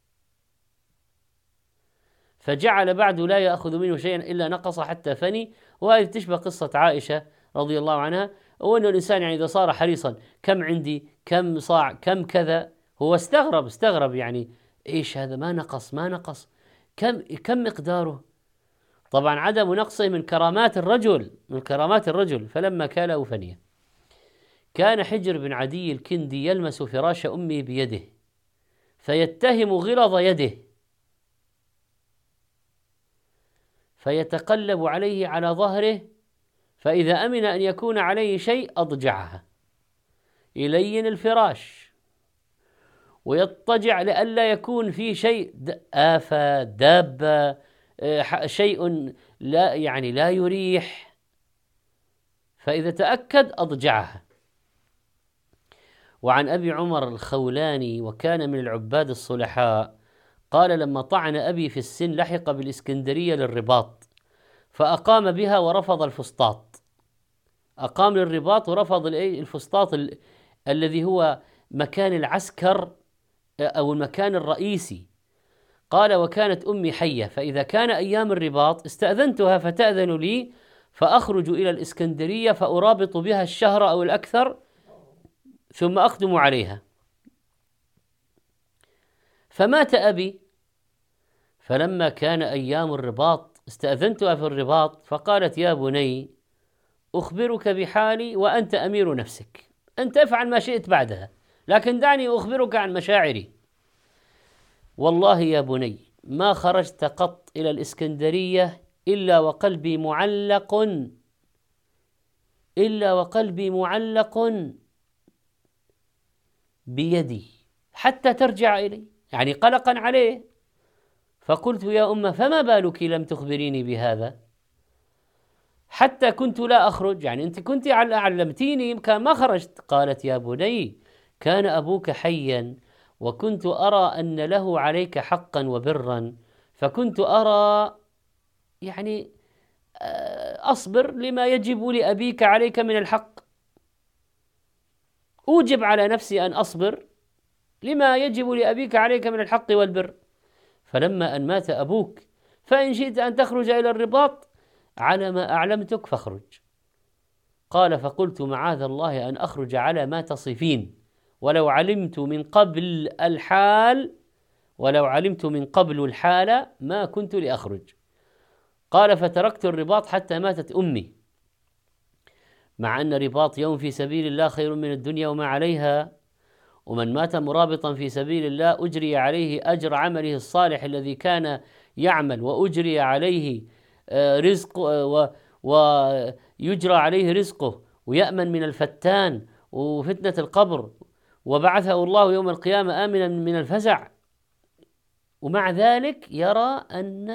فجعل بعد لا يأخذ منه شيئا إلا نقص حتى فني. وهذه تشبه قصة عائشة رضي الله عنها، وأنه الإنسان يعني إذا صار حريصا كم عندي، كم صاع، كم كذا، هو استغرب استغرب يعني إيش هذا، ما نقص ما نقص، كم كم مقداره. طبعا عدم نقصه من كرامات الرجل من كرامات الرجل فلما كاله فنيه. كان حجر بن عدي الكندي يلمس فراش أمه بيده فيتهم غلظ يده، فيتقلب عليه على ظهره، فإذا أمن أن يكون عليه شيء أضجعها، يلين الفراش ويضطجع لئلا يكون فيه شيء، آفة، دابة، شيء لا يعني لا يريح، فإذا تأكد أضجعها. وعن أبي عمر الخولاني وكان من العباد الصلحاء قال: لما طعن أبي في السن لحق بالإسكندرية للرباط فأقام بها ورفض الفسطاط. أقام للرباط ورفض الفسطاط ال... الذي هو مكان العسكر أو المكان الرئيسي. قال: وكانت أمي حية، فإذا كان أيام الرباط استأذنتها فتأذن لي فأخرج إلى الإسكندرية فأرابط بها الشهر أو الأكثر ثم أقدم عليها. فمات أبي، فلما كان أيام الرباط استأذنتها في الرباط فقالت: يا بني أخبرك بحالي وأنت أمير نفسك، أنت افعل ما شئت بعدها، لكن دعني أخبرك عن مشاعري. والله يا بني ما خرجت قط إلى الإسكندرية إلا وقلبي معلق إلا وقلبي معلق بيدي حتى ترجع إلي، يعني قلقا عليه. فقلت: يا أمه فما بالك لم تخبريني بهذا حتى كنت لا أخرج، يعني أنت كنت علمتيني كان ما خرجت. قالت: يا بني كان أبوك حيا وكنت أرى أن له عليك حقا وبرا، فكنت أرى يعني أصبر لما يجب لأبيك عليك من الحق، أوجب على نفسي أن أصبر لما يجب لأبيك عليك من الحق والبر. فلما أن مات أبوك فإن شئت أن تخرج إلى الرباط على ما أعلمتك فاخرج. قال: فقلت: معاذ الله أن أخرج على ما تصفين، ولو علمت من قبل الحال ولو علمت من قبل الحال ما كنت لأخرج. قال: فتركت الرباط حتى ماتت أمي، مع أن رباط يوم في سبيل الله خير من الدنيا وما عليها، ومن مات مرابطا في سبيل الله أجري عليه أجر عمله الصالح الذي كان يعمل، وأجري عليه رزق ويجرى عليه رزقه، ويأمن من الفتان وفتنة القبر، وبعثه الله يوم القيامة آمنا من الفزع. ومع ذلك يرى أن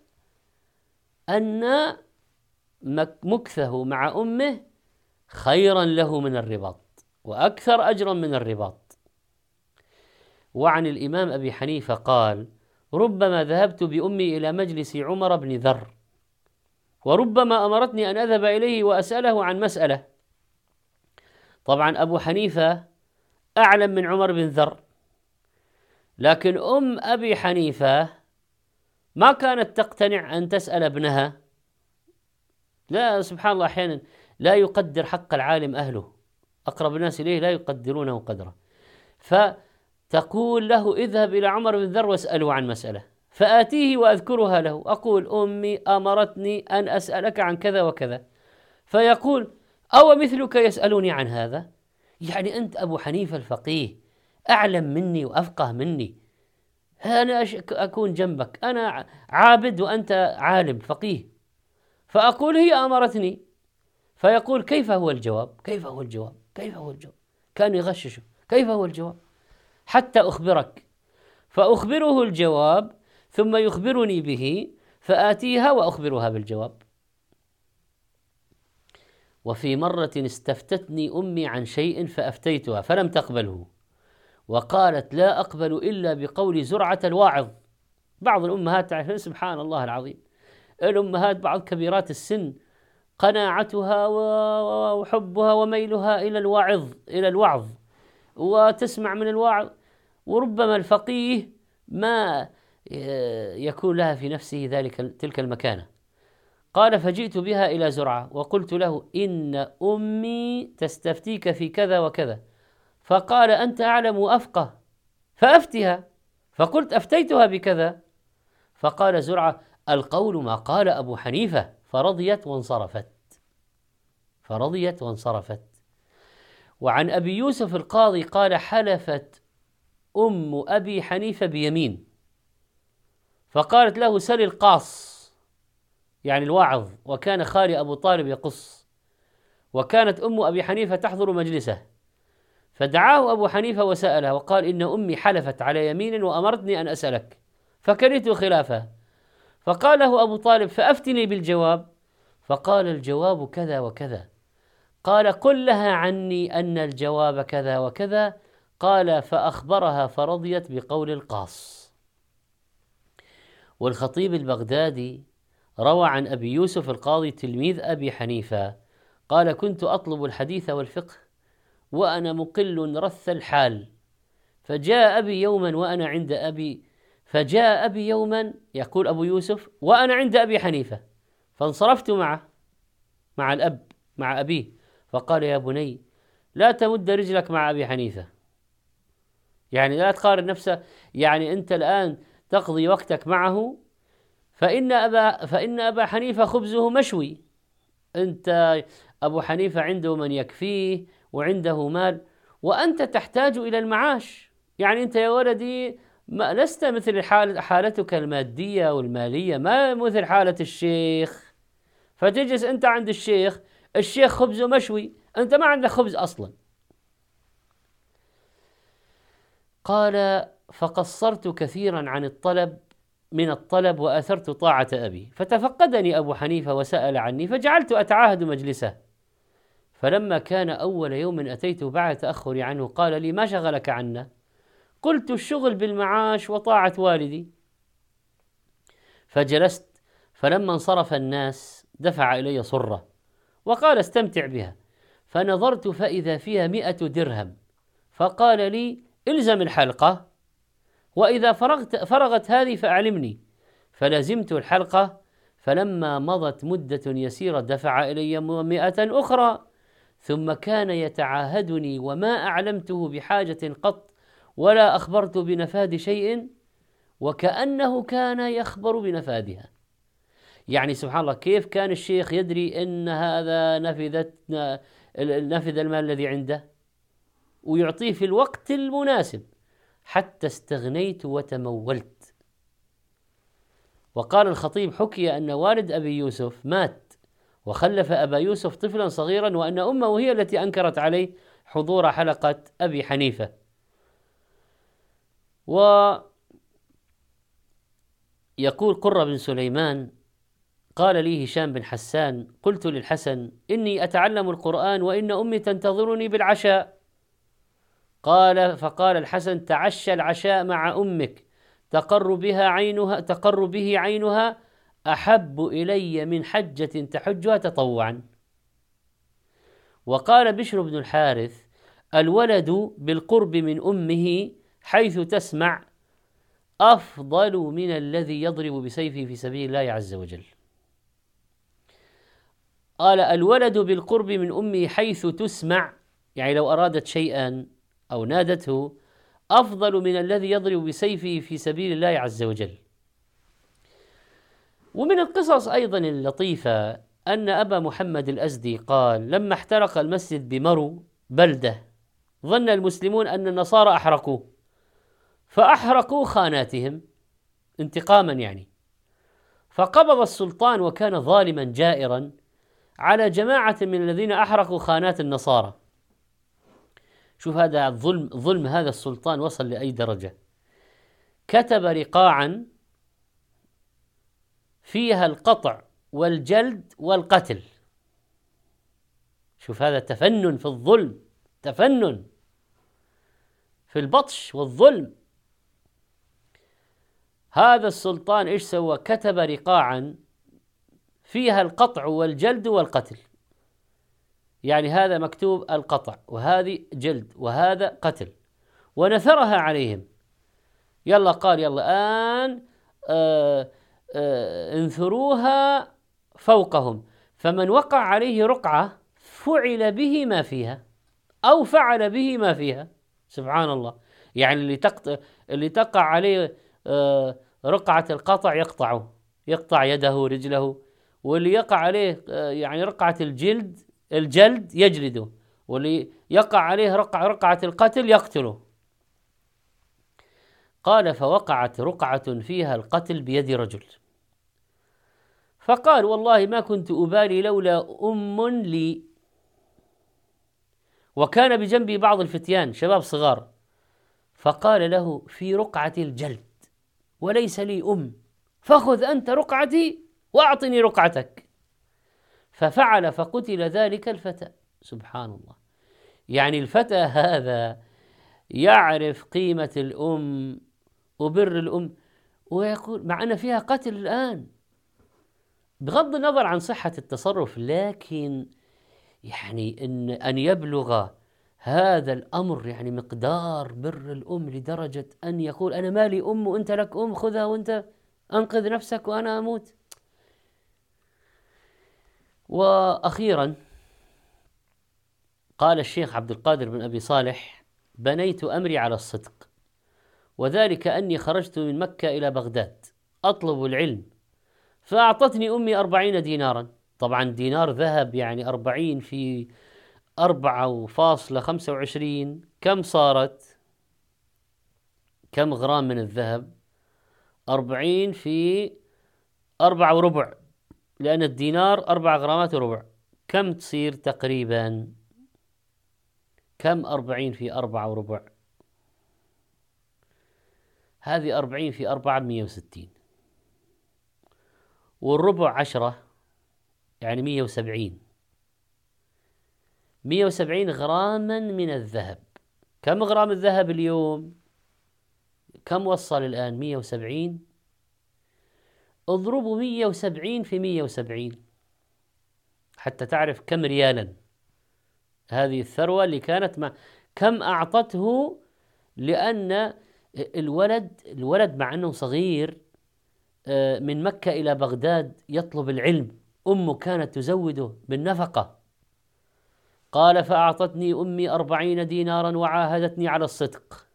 أن مكثه مع أمه خيرا له من الرباط وأكثر أجرا من الرباط. وعن الإمام أبي حنيفة قال: ربما ذهبت بأمي إلى مجلس عمر بن ذر، وربما أمرتني أن أذهب إليه وأسأله عن مسألة. طبعا أبو حنيفة أعلم من عمر بن ذر، لكن أم أبي حنيفة ما كانت تقتنع أن تسأل ابنها. لا، سبحان الله، أحيانا لا يقدر حق العالم أهله، أقرب الناس إليه لا يقدرونه قدره، فتقول له: اذهب إلى عمر بن ذر واسأله عن مسألة، فآتيه وأذكرها له، أقول: أمي أمرتني أن أسألك عن كذا وكذا، فيقول: أو مثلك يسألوني عن هذا؟ يعني أنت أبو حنيفة الفقيه أعلم مني وأفقه مني، أنا أكون جنبك، أنا عابد وأنت عالم فقيه، فأقول: هي أمرتني. فيقول: كيف هو الجواب؟ كيف هو الجواب؟ كيف هو الجواب؟ كان يغششه: كيف هو الجواب؟ حتى أخبرك. فأخبره الجواب ثم يخبرني به، فآتيها وأخبرها بالجواب. وفي مرة استفتتني أمي عن شيء فأفتيتها فلم تقبله، وقالت: لا أقبل إلا بقول زرعة الواعظ. بعض الأمهات تعرفين سبحان الله العظيم، الأمهات بعض كبيرات السن قناعتها وحبها وميلها إلى الوعظ إلى الوعظ وتسمع من الواعظ، وربما الفقيه ما يكون لها في نفسه ذلك تلك المكانة. قال: فجئت بها إلى زرعة وقلت له: إن أمي تستفتيك في كذا وكذا. فقال: أنت أعلم وأفقه فأفتها. فقلت: أفتيتها بكذا. فقال زرعة: القول ما قال أبو حنيفة. فرضيت وانصرفت فرضيت وانصرفت. وعن أبي يوسف القاضي قال: حلفت أم أبي حنيفة بيمين، فقالت له: سل القاص، يعني الواعظ، وكان خالي أبو طالب يقص، وكانت أم أبي حنيفة تحضر مجلسه، فدعاه أبو حنيفة وسأله وقال: إن أمي حلفت على يمين وأمرتني أن أسألك فكرهت خلافه. فقال له أبو طالب: فأفتني بالجواب. فقال: الجواب كذا وكذا. قال قل لها عني أن الجواب كذا وكذا. قال فأخبرها فرضيت بقول القاص. والخطيب البغدادي روى عن أبي يوسف القاضي تلميذ أبي حنيفة قال كنت أطلب الحديث والفقه وأنا مقل رث الحال، فجاء أبي يوما وأنا عند أبي فجاء أبي يوما يقول أبو يوسف وأنا عند أبي حنيفة، فانصرفت معه مع الأب مع أبيه، فقال يا بني لا تمد رجلك مع أبي حنيفة، يعني لا تقارن نفسك، يعني أنت الآن تقضي وقتك معه، فإن أبا فإن أبا حنيفة خبزه مشوي، أنت أبو حنيفة عنده من يكفيه وعنده مال وأنت تحتاج إلى المعاش، يعني أنت يا ولدي ما لست مثل حال حالتك المادية والمالية، ما مثل حالة الشيخ، فتجلس أنت عند الشيخ، الشيخ خبزه مشوي، أنت ما عندك خبز أصلا. قال فقصرت كثيرا عن الطلب من الطلب وأثرت طاعة أبي، فتفقدني أبو حنيفة وسأل عني فجعلت أتعاهد مجلسه، فلما كان أول يوم أتيته بعد تأخري عنه قال لي ما شغلك عنا؟ قلت الشغل بالمعاش وطاعة والدي. فجلست، فلما انصرف الناس دفع إلي صرة وقال استمتع بها، فنظرت فإذا فيها مئة درهم، فقال لي الزم الحلقة وإذا فرغت فرغت هذه فأعلمني، فلزمت الحلقة، فلما مضت مدة يسيرة دفع إلي مئة أخرى، ثم كان يتعاهدني وما أعلمته بحاجة قط ولا أخبرت بنفاد شيء وكأنه كان يخبر بنفادها. يعني سبحان الله كيف كان الشيخ يدري أن هذا نفذت نفذ المال الذي عنده ويعطيه في الوقت المناسب، حتى استغنيت وتمولت. وقال الخطيب حكي أن والد أبي يوسف مات وخلف أبا يوسف طفلا صغيرا، وأن أمه هي التي أنكرت عليه حضور حلقة أبي حنيفة. ويقول قرة بن سليمان قال لي هشام بن حسان قلت للحسن إني أتعلم القرآن وإن أمي تنتظرني بالعشاء، قال فقال الحسن تعشى العشاء مع أمك تقر بها عينها تقر به عينها أحب إلي من حجة تحجها تطوعا. وقال بشر بن الحارث الولد بالقرب من أمه حيث تسمع أفضل من الذي يضرب بسيفه في سبيل الله عز وجل. قال الولد بالقرب من أمه حيث تسمع، يعني لو أرادت شيئا أو نادته أفضل من الذي يضرب بسيفه في سبيل الله عز وجل. ومن القصص أيضا اللطيفة أن أبا محمد الأزدي قال لما احترق المسجد بمرو بلدة ظن المسلمون أن النصارى أحرقوه فأحرقوا خاناتهم انتقاما يعني، فقبض السلطان وكان ظالما جائرا على جماعة من الذين أحرقوا خانات النصارى. شوف هذا الظلم، ظلم هذا السلطان وصل لأي درجة. كتب رقاعا فيها القطع والجلد والقتل. شوف هذا تفنن في الظلم، تفنن في البطش والظلم. هذا السلطان إيش سوى؟ كتب رقاعا فيها القطع والجلد والقتل، يعني هذا مكتوب القطع وهذه جلد وهذا قتل، ونثرها عليهم. يلا قال يلا الآن آه آه انثروها فوقهم، فمن وقع عليه رقعة فعل به ما فيها أو فعل به ما فيها. سبحان الله، يعني اللي تقطع اللي تقع عليه آه رقعة القطع يقطعه، يقطع يده رجله، واللي يقع عليه آه يعني رقعة الجلد الجلد يجلده، واللي يقع عليه رقعة رقعة القتل يقتله. قال فوقعت رقعة فيها القتل بيد رجل، فقال والله ما كنت أبالي لولا أم لي، وكان بجنبي بعض الفتيان شباب صغار، فقال له في رقعة الجلد وليس لي أم، فخذ أنت رقعتي وأعطني رقعتك. ففعل فقتل ذلك الفتى. سبحان الله. يعني الفتى هذا يعرف قيمة الأم وبر الأم، ويقول مع أن فيها قتل الآن بغض النظر عن صحة التصرف، لكن يعني إن أن يبلغ هذا الأمر يعني مقدار بر الأم لدرجة أن يقول أنا مالي أم وأنت لك أم، خذها وأنت أنقذ نفسك وأنا أموت. وأخيرا قال الشيخ عبد القادر بن أبي صالح: بنيت أمري على الصدق، وذلك أني خرجت من مكة إلى بغداد أطلب العلم، فأعطتني أمي أربعين دينارا. طبعا دينار ذهب يعني أربعين في أربعة فاصلة خمسة وعشرين، كم صارت؟ كم غرام من الذهب؟ أربعين في أربعة وربع، لأن الدينار أربع غرامات وربع. كم تصير تقريبا؟ كم أربعين في أربعة وربع؟ هذه أربعين في أربعة مية وستين، والربع عشرة يعني مية وسبعين. مية وسبعين غراما من الذهب. كم غرام الذهب اليوم؟ كم وصل الآن؟ مية وسبعين. اضربوا مية وسبعين في مية وسبعين حتى تعرف كم ريالا هذه الثروة اللي كانت مع كم أعطته. لأن الولد الولد مع أنه صغير من مكة إلى بغداد يطلب العلم، أمه كانت تزوده بالنفقة. قال: فأعطتني أمي أربعين دينارا وعاهدتني على الصدق.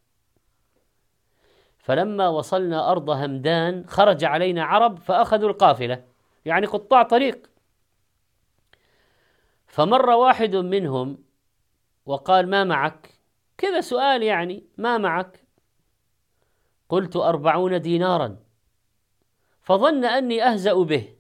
فلما وصلنا أرض همدان خرج علينا عرب فأخذوا القافلة، يعني قطاع طريق. فمر واحد منهم وقال: ما معك؟ كذا سؤال يعني، ما معك؟ قلت: أربعون دينارا. فظن أني أهزأ به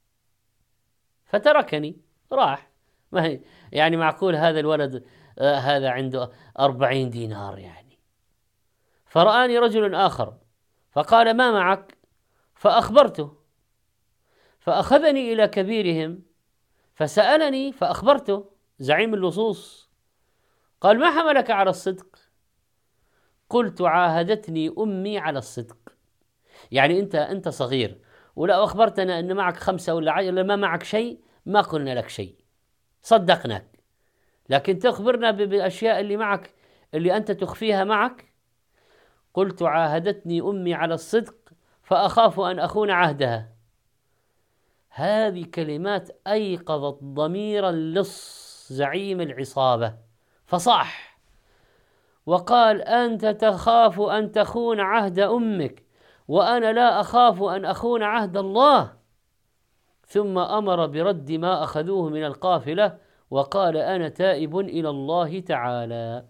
فتركني راح. ما هي يعني معقول هذا الولد آه هذا عنده أربعين دينار يعني. فرآني رجل آخر فقال: ما معك؟ فأخبرته، فأخذني إلى كبيرهم فسألني فأخبرته، زعيم اللصوص. قال: ما حملك على الصدق؟ قلت: عاهدتني أمي على الصدق. يعني أنت أنت صغير ولو أخبرتنا أن معك خمسة ولا عشرة ما معك شيء ما قلنا لك شيء، صدقناك. لكن تخبرنا بالأشياء اللي معك اللي أنت تخفيها معك. قلت: عاهدتني أمي على الصدق فأخاف أن أخون عهدها. هذه كلمات أيقظت ضمير اللص زعيم العصابة فصاح وقال: أنت تخاف أن تخون عهد أمك وأنا لا أخاف أن أخون عهد الله. ثم أمر برد ما أخذوه من القافلة وقال: أنا تائب إلى الله تعالى.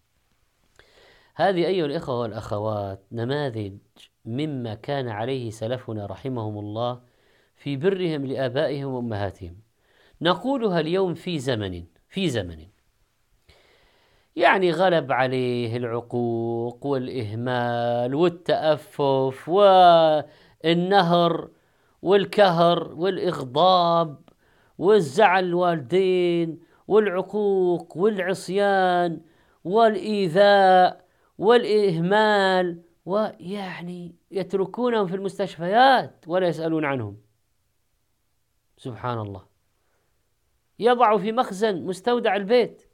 هذه أيها الإخوة والأخوات نماذج مما كان عليه سلفنا رحمهم الله في برهم لآبائهم وأمهاتهم. نقولها اليوم في زمن في زمن يعني غلب عليه العقوق والإهمال والتأفف والنهر والكهر والإغضاب والزعل الوالدين والعقوق والعصيان والإيذاء والإهمال، ويعني يتركونهم في المستشفيات ولا يسألون عنهم. سبحان الله. يضع في مخزن مستودع البيت.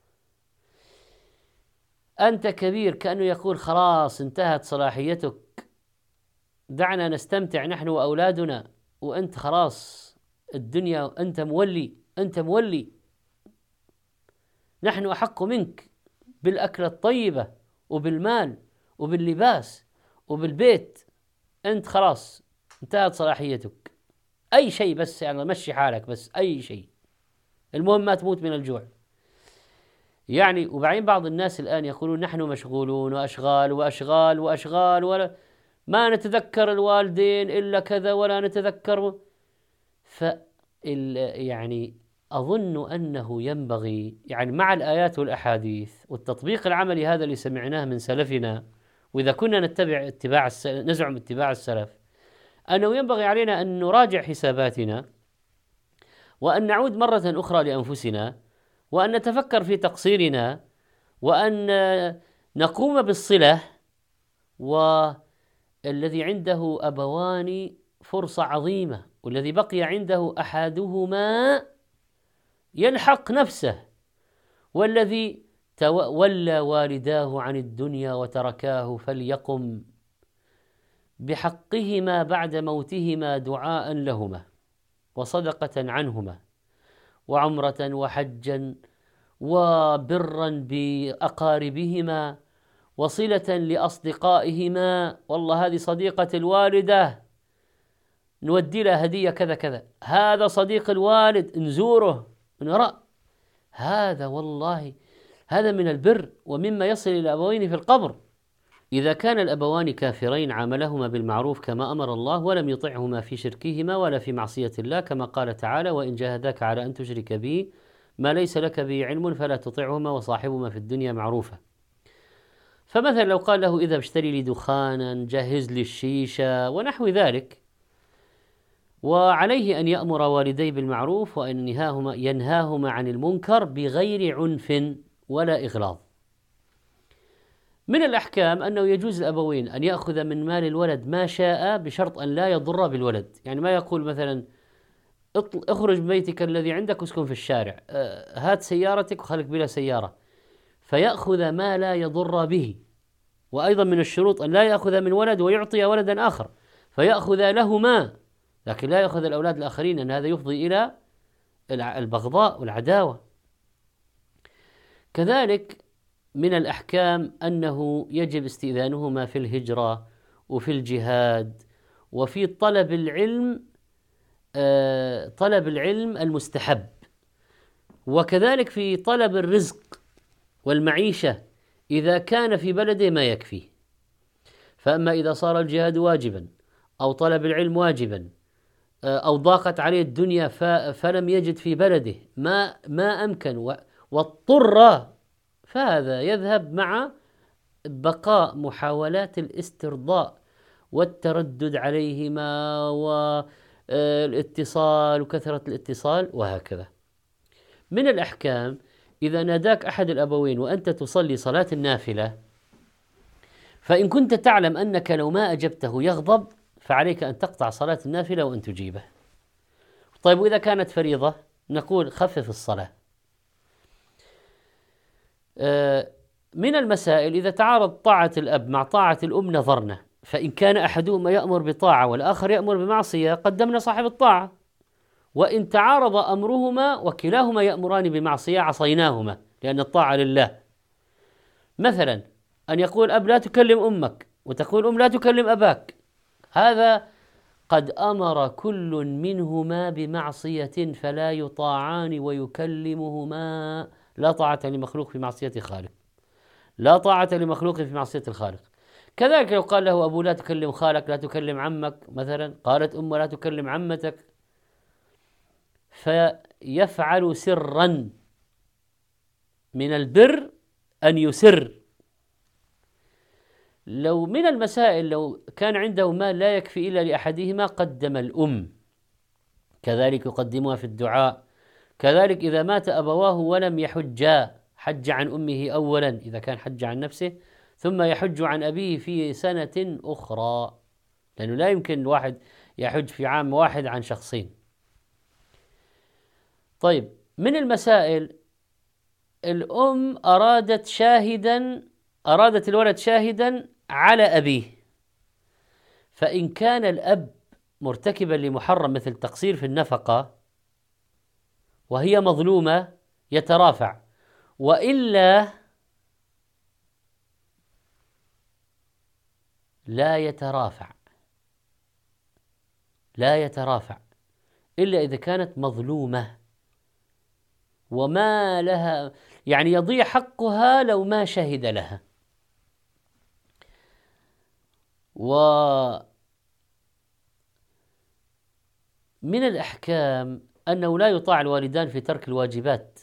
أنت كبير كأنه يقول: خلاص انتهت صلاحيتك، دعنا نستمتع نحن وأولادنا، وأنت خلاص الدنيا أنت مولي أنت مولي نحن أحق منك بالأكلة الطيبة وبالمال وباللباس وبالبيت. أنت خلاص انتهت صلاحيتك، أي شيء بس يعني مشي حالك، بس أي شيء، المهم ما تموت من الجوع. يعني وبعدين بعض الناس الآن يقولون: نحن مشغولون وأشغال وأشغال وأشغال ولا ما نتذكر الوالدين إلا كذا ولا نتذكر. ف يعني أظن أنه ينبغي يعني مع الآيات والأحاديث والتطبيق العملي هذا اللي سمعناه من سلفنا، وإذا كنا نتبع اتباع السلف نزعم اتباع السلف، أنه ينبغي علينا أن نراجع حساباتنا وأن نعود مرة أخرى لأنفسنا وأن نتفكر في تقصيرنا، وأن نقوم بالصلة. والذي عنده أبوان فرصة عظيمة، والذي بقي عنده أحدهما يلحق نفسه، والذي تولى والداه عن الدنيا وتركاه فليقم بحقهما بعد موتهما دعاء لهما وصدقة عنهما وعمرة وحجا وبرا بأقاربهما وصلة لأصدقائهما. والله هذه صديقة الوالدة نودي لها هدية كذا كذا، هذا صديق الوالد نزوره نرى. هذا والله هذا من البر ومما يصل إلى الأبوين في القبر. إذا كان الأبوان كافرين عاملهما بالمعروف كما أمر الله، ولم يطعهما في شركهما ولا في معصية الله، كما قال تعالى: وإن جاهداك على أن تشرك بي ما ليس لك به علم فلا تطعهما وصاحبهما في الدنيا معروفا. فمثلا لو قال له: إذا اشتري لي دخانا، جهز لي الشيشة ونحو ذلك، وعليه أن يأمر والديه بالمعروف وأن ينهاهما, ينهاهما عن المنكر بغير عنف ولا إغلاظ. من الأحكام أنه يجوز الأبوين أن يأخذ من مال الولد ما شاء بشرط أن لا يضر بالولد. يعني ما يقول مثلا: اخرج من بيتك الذي عندك واسكن في الشارع، هات سيارتك وخليك بلا سيارة، فيأخذ ما لا يضر به. وأيضا من الشروط أن لا يأخذ من ولد ويعطي ولدا آخر، فيأخذ لهما، لكن لا يأخذ الأولاد الآخرين، أن هذا يفضي إلى البغضاء والعداوة. كذلك من الأحكام أنه يجب استئذانهما في الهجرة وفي الجهاد وفي طلب العلم، آه طلب العلم المستحب، وكذلك في طلب الرزق والمعيشة إذا كان في بلده ما يكفيه. فأما إذا صار الجهاد واجبا أو طلب العلم واجبا أو ضاقت عليه الدنيا فلم يجد في بلده ما ما أمكن واضطر، فهذا يذهب مع بقاء محاولات الاسترضاء والتردد عليهما والاتصال وكثرة الاتصال وهكذا. من الأحكام: إذا ناداك أحد الأبوين وأنت تصلي صلاة النافلة، فإن كنت تعلم أنك لو ما أجبته يغضب فعليك أن تقطع صلاة النافلة وأن تجيبه. طيب وإذا كانت فريضة نقول خفف الصلاة. من المسائل: إذا تعارض طاعة الأب مع طاعة الأم نظرنا، فإن كان أحدهما يأمر بطاعة والآخر يأمر بمعصية قدمنا صاحب الطاعة، وإن تعارض أمرهما وكلاهما يأمران بمعصية عصيناهما، لأن الطاعة لله. مثلا أن يقول أب لا تكلم أمك وتقول أم لا تكلم أباك، هذا قد أمر كل منهما بمعصية فلا يطاعان ويكلمهما. لا طاعة لمخلوق في معصية خالق، لا طاعة لمخلوق في معصية الخالق. كذلك لو قال له أبو لا تكلم خالك لا تكلم عمك مثلا، قالت أم لا تكلم عمتك، فيفعل سرا. من البر أن يسر. لو من المسائل لو كان عنده مال لا يكفي إلا لأحدهما قدم الأم، كذلك يقدمها في الدعاء. كذلك إذا مات أبواه ولم يحجا، حج عن أمه أولا إذا كان حج عن نفسه، ثم يحج عن أبيه في سنة أخرى، لأنه لا يمكن الواحد يحج في عام واحد عن شخصين. طيب من المسائل: الأم أرادت شاهدا أرادت الولد شاهدا على أبيه، فإن كان الأب مرتكبا لمحرم مثل تقصير في النفقة وهي مظلومة يترافع، وإلا لا يترافع لا يترافع إلا إذا كانت مظلومة وما لها، يعني يضيع حقها لو ما شهد لها. ومن الأحكام أنه لا يطاع الوالدان في ترك الواجبات.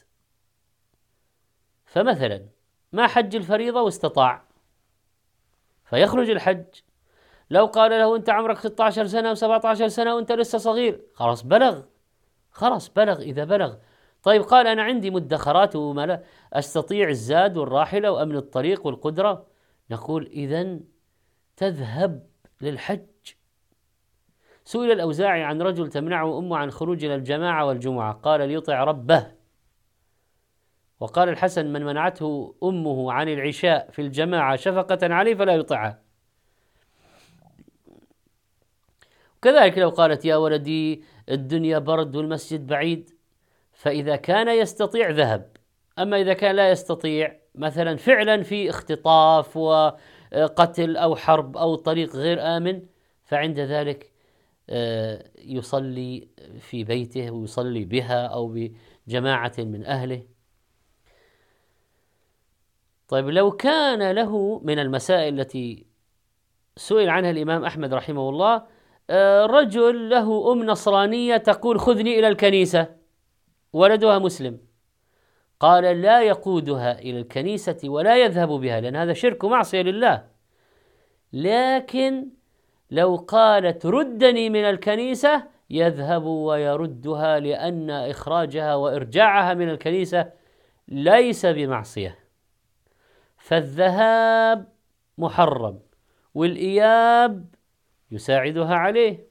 فمثلا ما حج الفريضة واستطاع فيخرج الحج، لو قال له أنت عمرك ستة عشر سنة و سبعة عشر سنة وأنت لسه صغير، خلاص بلغ خلاص بلغ إذا بلغ طيب قال أنا عندي مدخرات وما لا أستطيع الزاد والراحلة وأمن الطريق والقدرة. نقول إذن تذهب للحج. سئل الأوزاعي عن رجل تمنعه أمه عن خروج إلى الجماعة والجمعة، قال ليطع ربه. وقال الحسن من منعته أمه عن العشاء في الجماعة شفقة عليه فلا يطعها. كذلك لو قالت يا ولدي الدنيا برد والمسجد بعيد، فإذا كان يستطيع ذهب. أما إذا كان لا يستطيع، مثلا فعلا في اختطاف وقتل أو حرب أو طريق غير آمن، فعند ذلك يصلي في بيته ويصلي بها أو بجماعة من أهله. طيب لو كان له من المسائل التي سئل عنها الإمام أحمد رحمه الله، رجل له أم نصرانية تقول خذني إلى الكنيسة، ولدها مسلم، قال لا يقودها إلى الكنيسة ولا يذهب بها لأن هذا شرك ومعصية لله. لكن لو قالت ردني من الكنيسة يذهب ويردها، لأن إخراجها وإرجاعها من الكنيسة ليس بمعصية، فالذهاب محرم والإياب يساعدها عليه.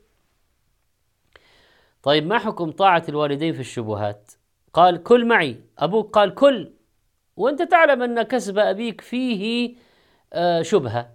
طيب ما حكم طاعة الوالدين في الشبهات؟ قال كل معي، أبوك قال كل وأنت تعلم أن كسب أبيك فيه شبهة،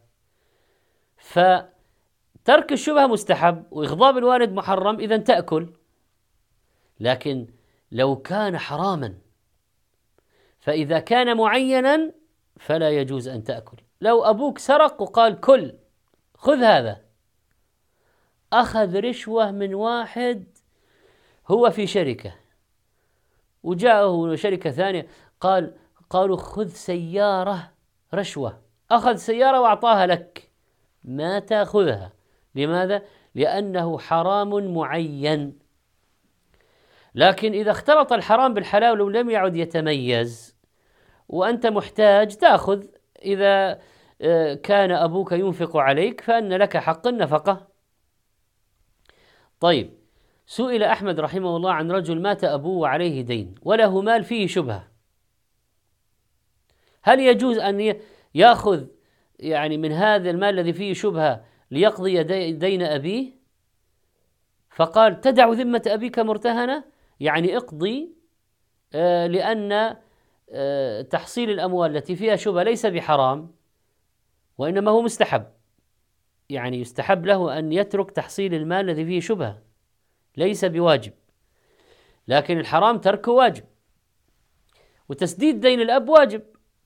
فترك الشبهة مستحب وإغضاب الوالد محرم، إذن تأكل. لكن لو كان حراما، فإذا كان معينا فلا يجوز أن تأكل. لو أبوك سرق وقال كل، خذ هذا، أخذ رشوة من واحد هو في شركة وجاءه شركة ثانية قال قالوا خذ سيارة رشوة، أخذ سيارة وأعطاها لك، ما تأخذها. لماذا؟ لأنه حرام معين. لكن إذا اختلط الحرام بالحلال ولم يعد يتميز وأنت محتاج تأخذ. إذا كان أبوك ينفق عليك فأن لك حق النفقة. طيب سئل أحمد رحمه الله عن رجل مات أبوه وعليه دين وله مال فيه شبهة، هل يجوز أن يأخذ يعني من هذا المال الذي فيه شبهة ليقضي دين أبيه؟ فقال تدع ذمة أبيك مرتهنة، يعني اقضي، آه لأن آه تحصيل الأموال التي فيها شبهة ليس بحرام وإنما هو مستحب، يعني يستحب له أن يترك تحصيل المال الذي فيه شبهة، ليس بواجب. لكن الحرام تركه واجب، وتسديد دين الأب واجب.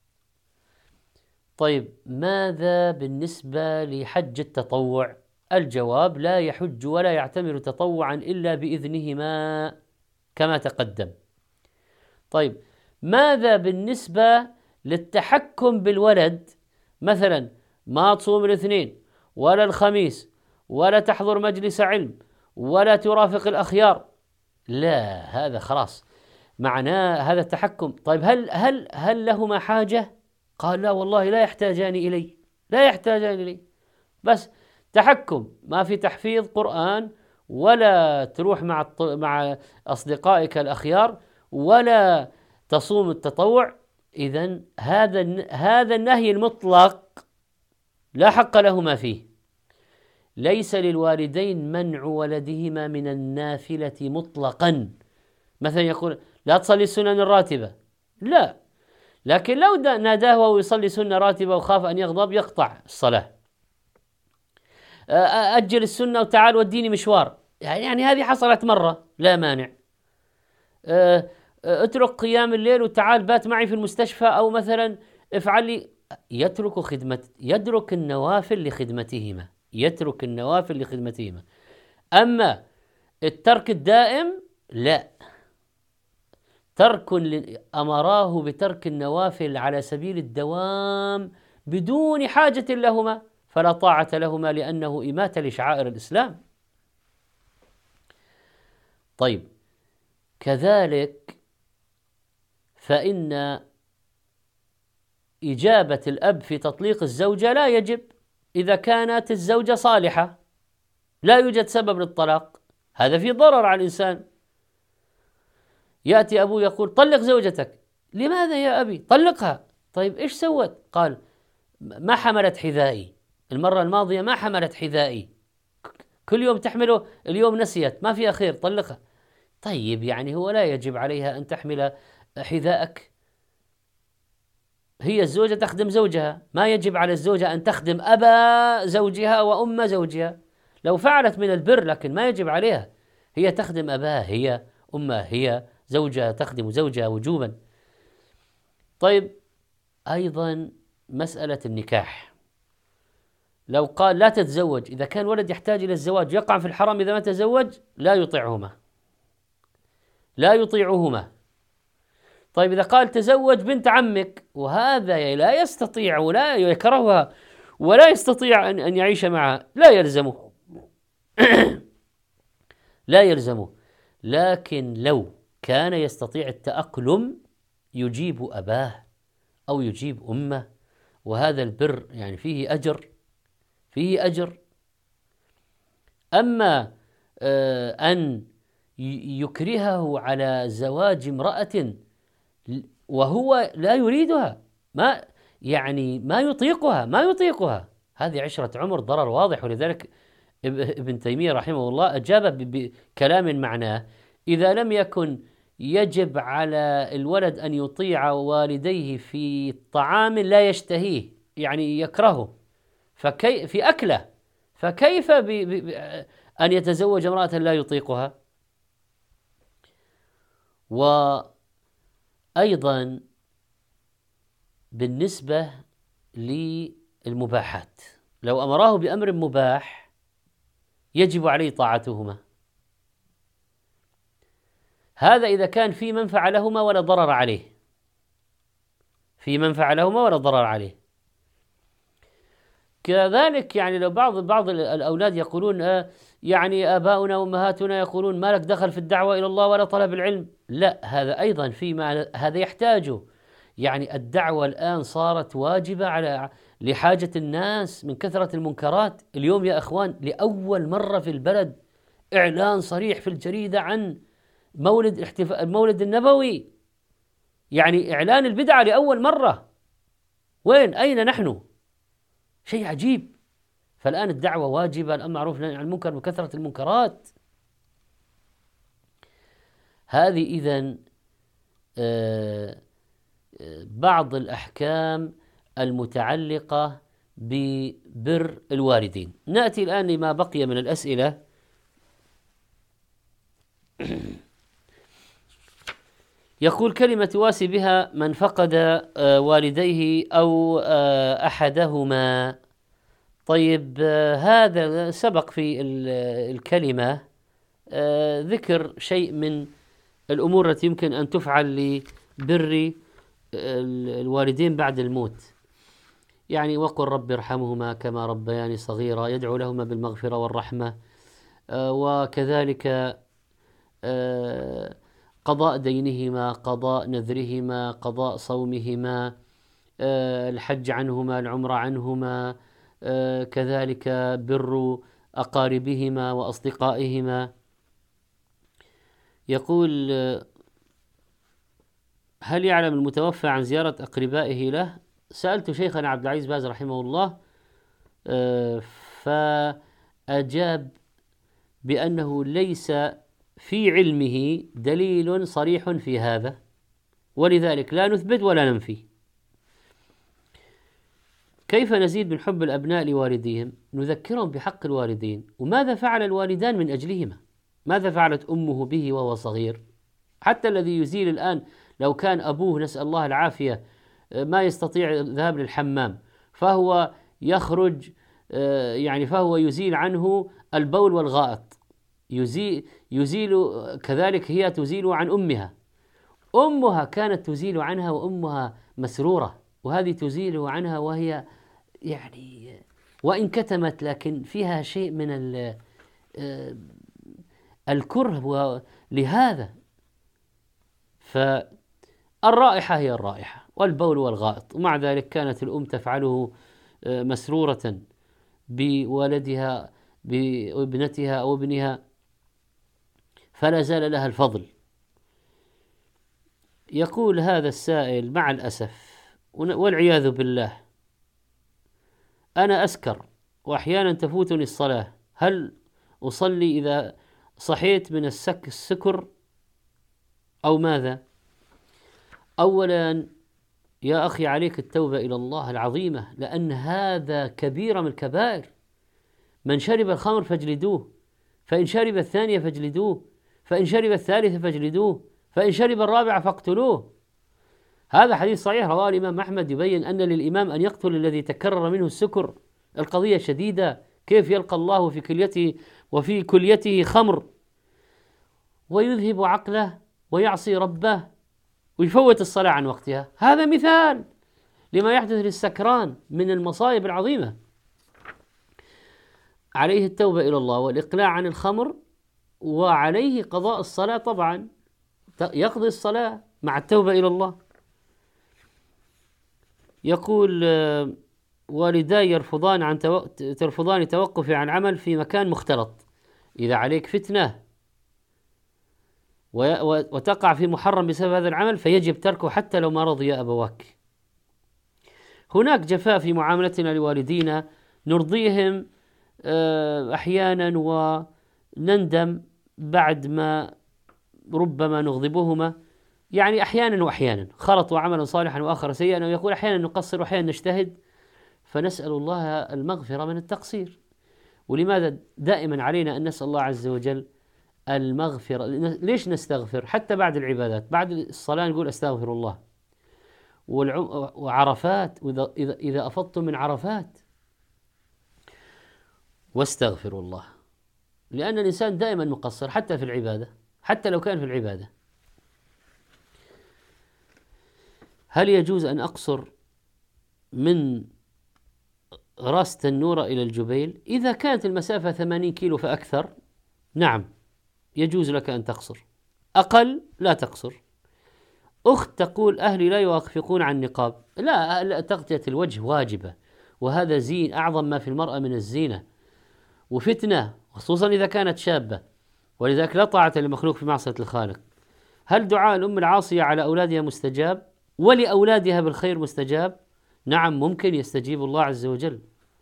طيب ماذا بالنسبة لحج التطوع؟ الجواب لا يحج ولا يعتمر تطوعا إلا بإذنهما كما تقدم. طيب ماذا بالنسبة للتحكم بالولد؟ مثلا ما تصوم الاثنين ولا الخميس ولا تحضر مجلس علم ولا ترافق الأخيار، لا هذا خلاص معناه هذا التحكم. طيب هل هل هل لهما حاجة؟ قال لا والله لا يحتاجان إلي، لا يحتاجان إلي، بس تحكم، ما في تحفيظ قرآن ولا تروح مع مع أصدقائك الأخيار ولا تصوم التطوع. إذن هذا هذا النهي المطلق لا حق لهما فيه. ليس للوالدين منع ولدهما من النافلة مطلقا، مثلا يقول لا تصلي السنن الراتبة، لا، لكن لو ناداه وهو يصلي سنة راتبة وخاف أن يغضب يقطع الصلاة. أجل السنة وتعال وديني مشوار، يعني هذه حصلت مرة لا مانع. اترك قيام الليل وتعال بات معي في المستشفى، أو مثلا افعل لي، يترك خدمة، يترك النوافل لخدمتهما، يترك النوافل لخدمتهما. أما الترك الدائم لا، ترك أمراه بترك النوافل على سبيل الدوام بدون حاجة لهما فلا طاعة لهما، لأنه إماتة لشعائر الإسلام. طيب كذلك فإن إجابة الأب في تطليق الزوجة لا يجب إذا كانت الزوجة صالحة، لا يوجد سبب للطلاق، هذا في ضرر على الإنسان. يأتي أبوه يقول طلق زوجتك. لماذا يا أبي؟ طلقها. طيب إيش سوت؟ قال ما حملت حذائي المرة الماضية، ما حملت حذائي، كل يوم تحمله، اليوم نسيت، ما فيها خير، طلقها. طيب يعني هو لا يجب عليها أن تحمل حذاءك؟ هي الزوجة تخدم زوجها، ما يجب على الزوجة أن تخدم أبا زوجها وأم زوجها. لو فعلت من البر، لكن ما يجب عليها، هي تخدم أباها، هي أمها، هي زوجها تخدم زوجها وجوبا. طيب أيضا مسألة النكاح، لو قال لا تتزوج، إذا كان ولد يحتاج إلى الزواج يقع في الحرام إذا ما تزوج، لا يطيعهما، لا يطيعهما. طيب إذا قال تزوج بنت عمك، وهذا لا يستطيع ولا يكرهها ولا يستطيع أن أن يعيش معها، لا يلزمه لا يلزمه. لكن لو كان يستطيع التأقلم يجيب أباه أو يجيب أمه، وهذا البر يعني فيه أجر، فيه أجر. أما أن يكرهه على زواج امرأة وهو لا يريدها، ما يعني ما يطيقها ما يطيقها هذه عشرة عمر، ضرر واضح. ولذلك ابن تيمية رحمه الله أجاب بكلام معناه: إذا لم يكن يجب على الولد أن يطيع والديه في طعام لا يشتهيه، يعني يكرهه فكي في أكله، فكيف ب ب أن يتزوج امرأة لا يطيقها؟ وأيضا بالنسبة للمباحات، لو أمراه بأمر مباح يجب عليه طاعتهما، هذا إذا كان في منفعة لهما ولا ضرر عليه، في منفعة لهما ولا ضرر عليه. كذلك يعني لو بعض بعض الأولاد يقولون آه يعني آباؤنا وأمهاتنا يقولون ما لك دخل في الدعوة إلى الله ولا طلب العلم، لا، هذا أيضا في ما هذا يحتاجه. يعني الدعوة الآن صارت واجبة على لحاجة الناس من كثرة المنكرات. اليوم يا أخوان لأول مرة في البلد إعلان صريح في الجريدة عن مولد احتفاء المولد النبوي، يعني إعلان البدعة لأول مرة. وين أين نحن؟ شيء عجيب. فالآن الدعوة واجبة، الأمر معروف عن المنكر بكثرة المنكرات. هذه إذن آه بعض الأحكام المتعلقة ببر الوالدين. نأتي الآن لما بقي من الأسئلة. يقول: كلمة تواسي بها من فقد والديه أو أحدهما. طيب هذا سبق في الكلمة ذكر شيء من الأمور التي يمكن أن تفعل لبر الوالدين بعد الموت، يعني وقل رب ارحمهما كما ربياني صغيرا، يدعو لهما بالمغفرة والرحمة، وكذلك قضاء دينهما، قضاء نذرهما، قضاء صومهما، الحج عنهما، العمرة عنهما، كذلك بر أقاربهما وأصدقائهما. يقول: هل يعلم المتوفى عن زيارة أقربائه له؟ سألت شيخنا عبد العزيز باز رحمه الله فأجاب بأنه ليس في علمه دليل صريح في هذا، ولذلك لا نثبت ولا ننفي. كيف نزيد من حب الأبناء لوالديهم؟ نذكرهم بحق الوالدين، وماذا فعل الوالدان من أجلهما، ماذا فعلت أمه به وهو صغير. حتى الذي يزيل الآن لو كان أبوه نسأل الله العافية ما يستطيع الذهاب للحمام، فهو يخرج يعني فهو يزيل عنه البول والغائط، يزيل, يزيل كذلك هي تزيل عن أمها. أمها كانت تزيل عنها وأمها مسرورة، وهذه تزيل عنها وهي يعني وإن كتمت لكن فيها شيء من الكره لهذا. فالرائحة هي الرائحة والبول والغائط، ومع ذلك كانت الأم تفعله مسرورة بولدها بابنتها أو ابنها، فلا زال لها الفضل. يقول هذا السائل مع الأسف والعياذ بالله، أنا أسكر وأحيانا تفوتني الصلاة، هل أصلي إذا صحيت من السك السكر أو ماذا؟ أولا يا أخي عليك التوبة إلى الله العظيمة، لأن هذا كبيرة من الكبائر. من شرب الخمر فاجلدوه، فإن شرب الثانية فاجلدوه، فإن شرب الثالثة فاجلدوه، فإن شرب الرابعة فاقتلوه. هذا حديث صحيح رواه الإمام أحمد، يبين أن للإمام أن يقتل الذي تكرر منه السكر. القضية شديدة، كيف يلقى الله في كليته وفي كليته خمر ويذهب عقله ويعصي ربه ويفوت الصلاة عن وقتها؟ هذا مثال لما يحدث للسكران من المصائب العظيمة. عليه التوبة إلى الله والإقلاع عن الخمر، وعليه قضاء الصلاة طبعا، يقضي الصلاة مع التوبة إلى الله. يقول والداي يرفضان عن تو... ترفضان توقفي عن عمل في مكان مختلط، إذا عليك فتنة و... وتقع في محرم بسبب هذا العمل فيجب تركه حتى لو ما رضي أبواك. هناك جفاء في معاملتنا لوالدينا، نرضيهم أحيانا ونندم بعد ما ربما نغضبهما، يعني أحيانا وأحيانا، خلطوا عملا صالحا وآخر سيئا، ويقول أحيانا نقصر وأحيانا نجتهد، فنسأل الله المغفرة من التقصير. ولماذا دائما علينا أن نسأل الله عز وجل المغفرة؟ ليش نستغفر حتى بعد العبادات؟ بعد الصلاة نقول أستغفر الله، وعرفات وإذا إذا إذا أفضتم من عرفات واستغفروا الله، لأن الإنسان دائما مقصر حتى في العبادة، حتى لو كان في العبادة. هل يجوز أن أقصر من راس تنورة إلى الجبيل؟ إذا كانت المسافة ثمانين كيلو فأكثر نعم يجوز لك أن تقصر، أقل لا تقصر. أخت تقول أهلي لا يوافقون عن النقاب. لا، تغطية الوجه واجبة، وهذا زين أعظم ما في المرأة من الزينة، وفتنة خصوصا إذا كانت شابة، ولذلك لا طاعة لمخلوق في معصية الخالق. هل دعاء الأم العاصية على أولادها مستجاب ولأولادها بالخير مستجاب؟ نعم ممكن يستجيب الله عز وجل.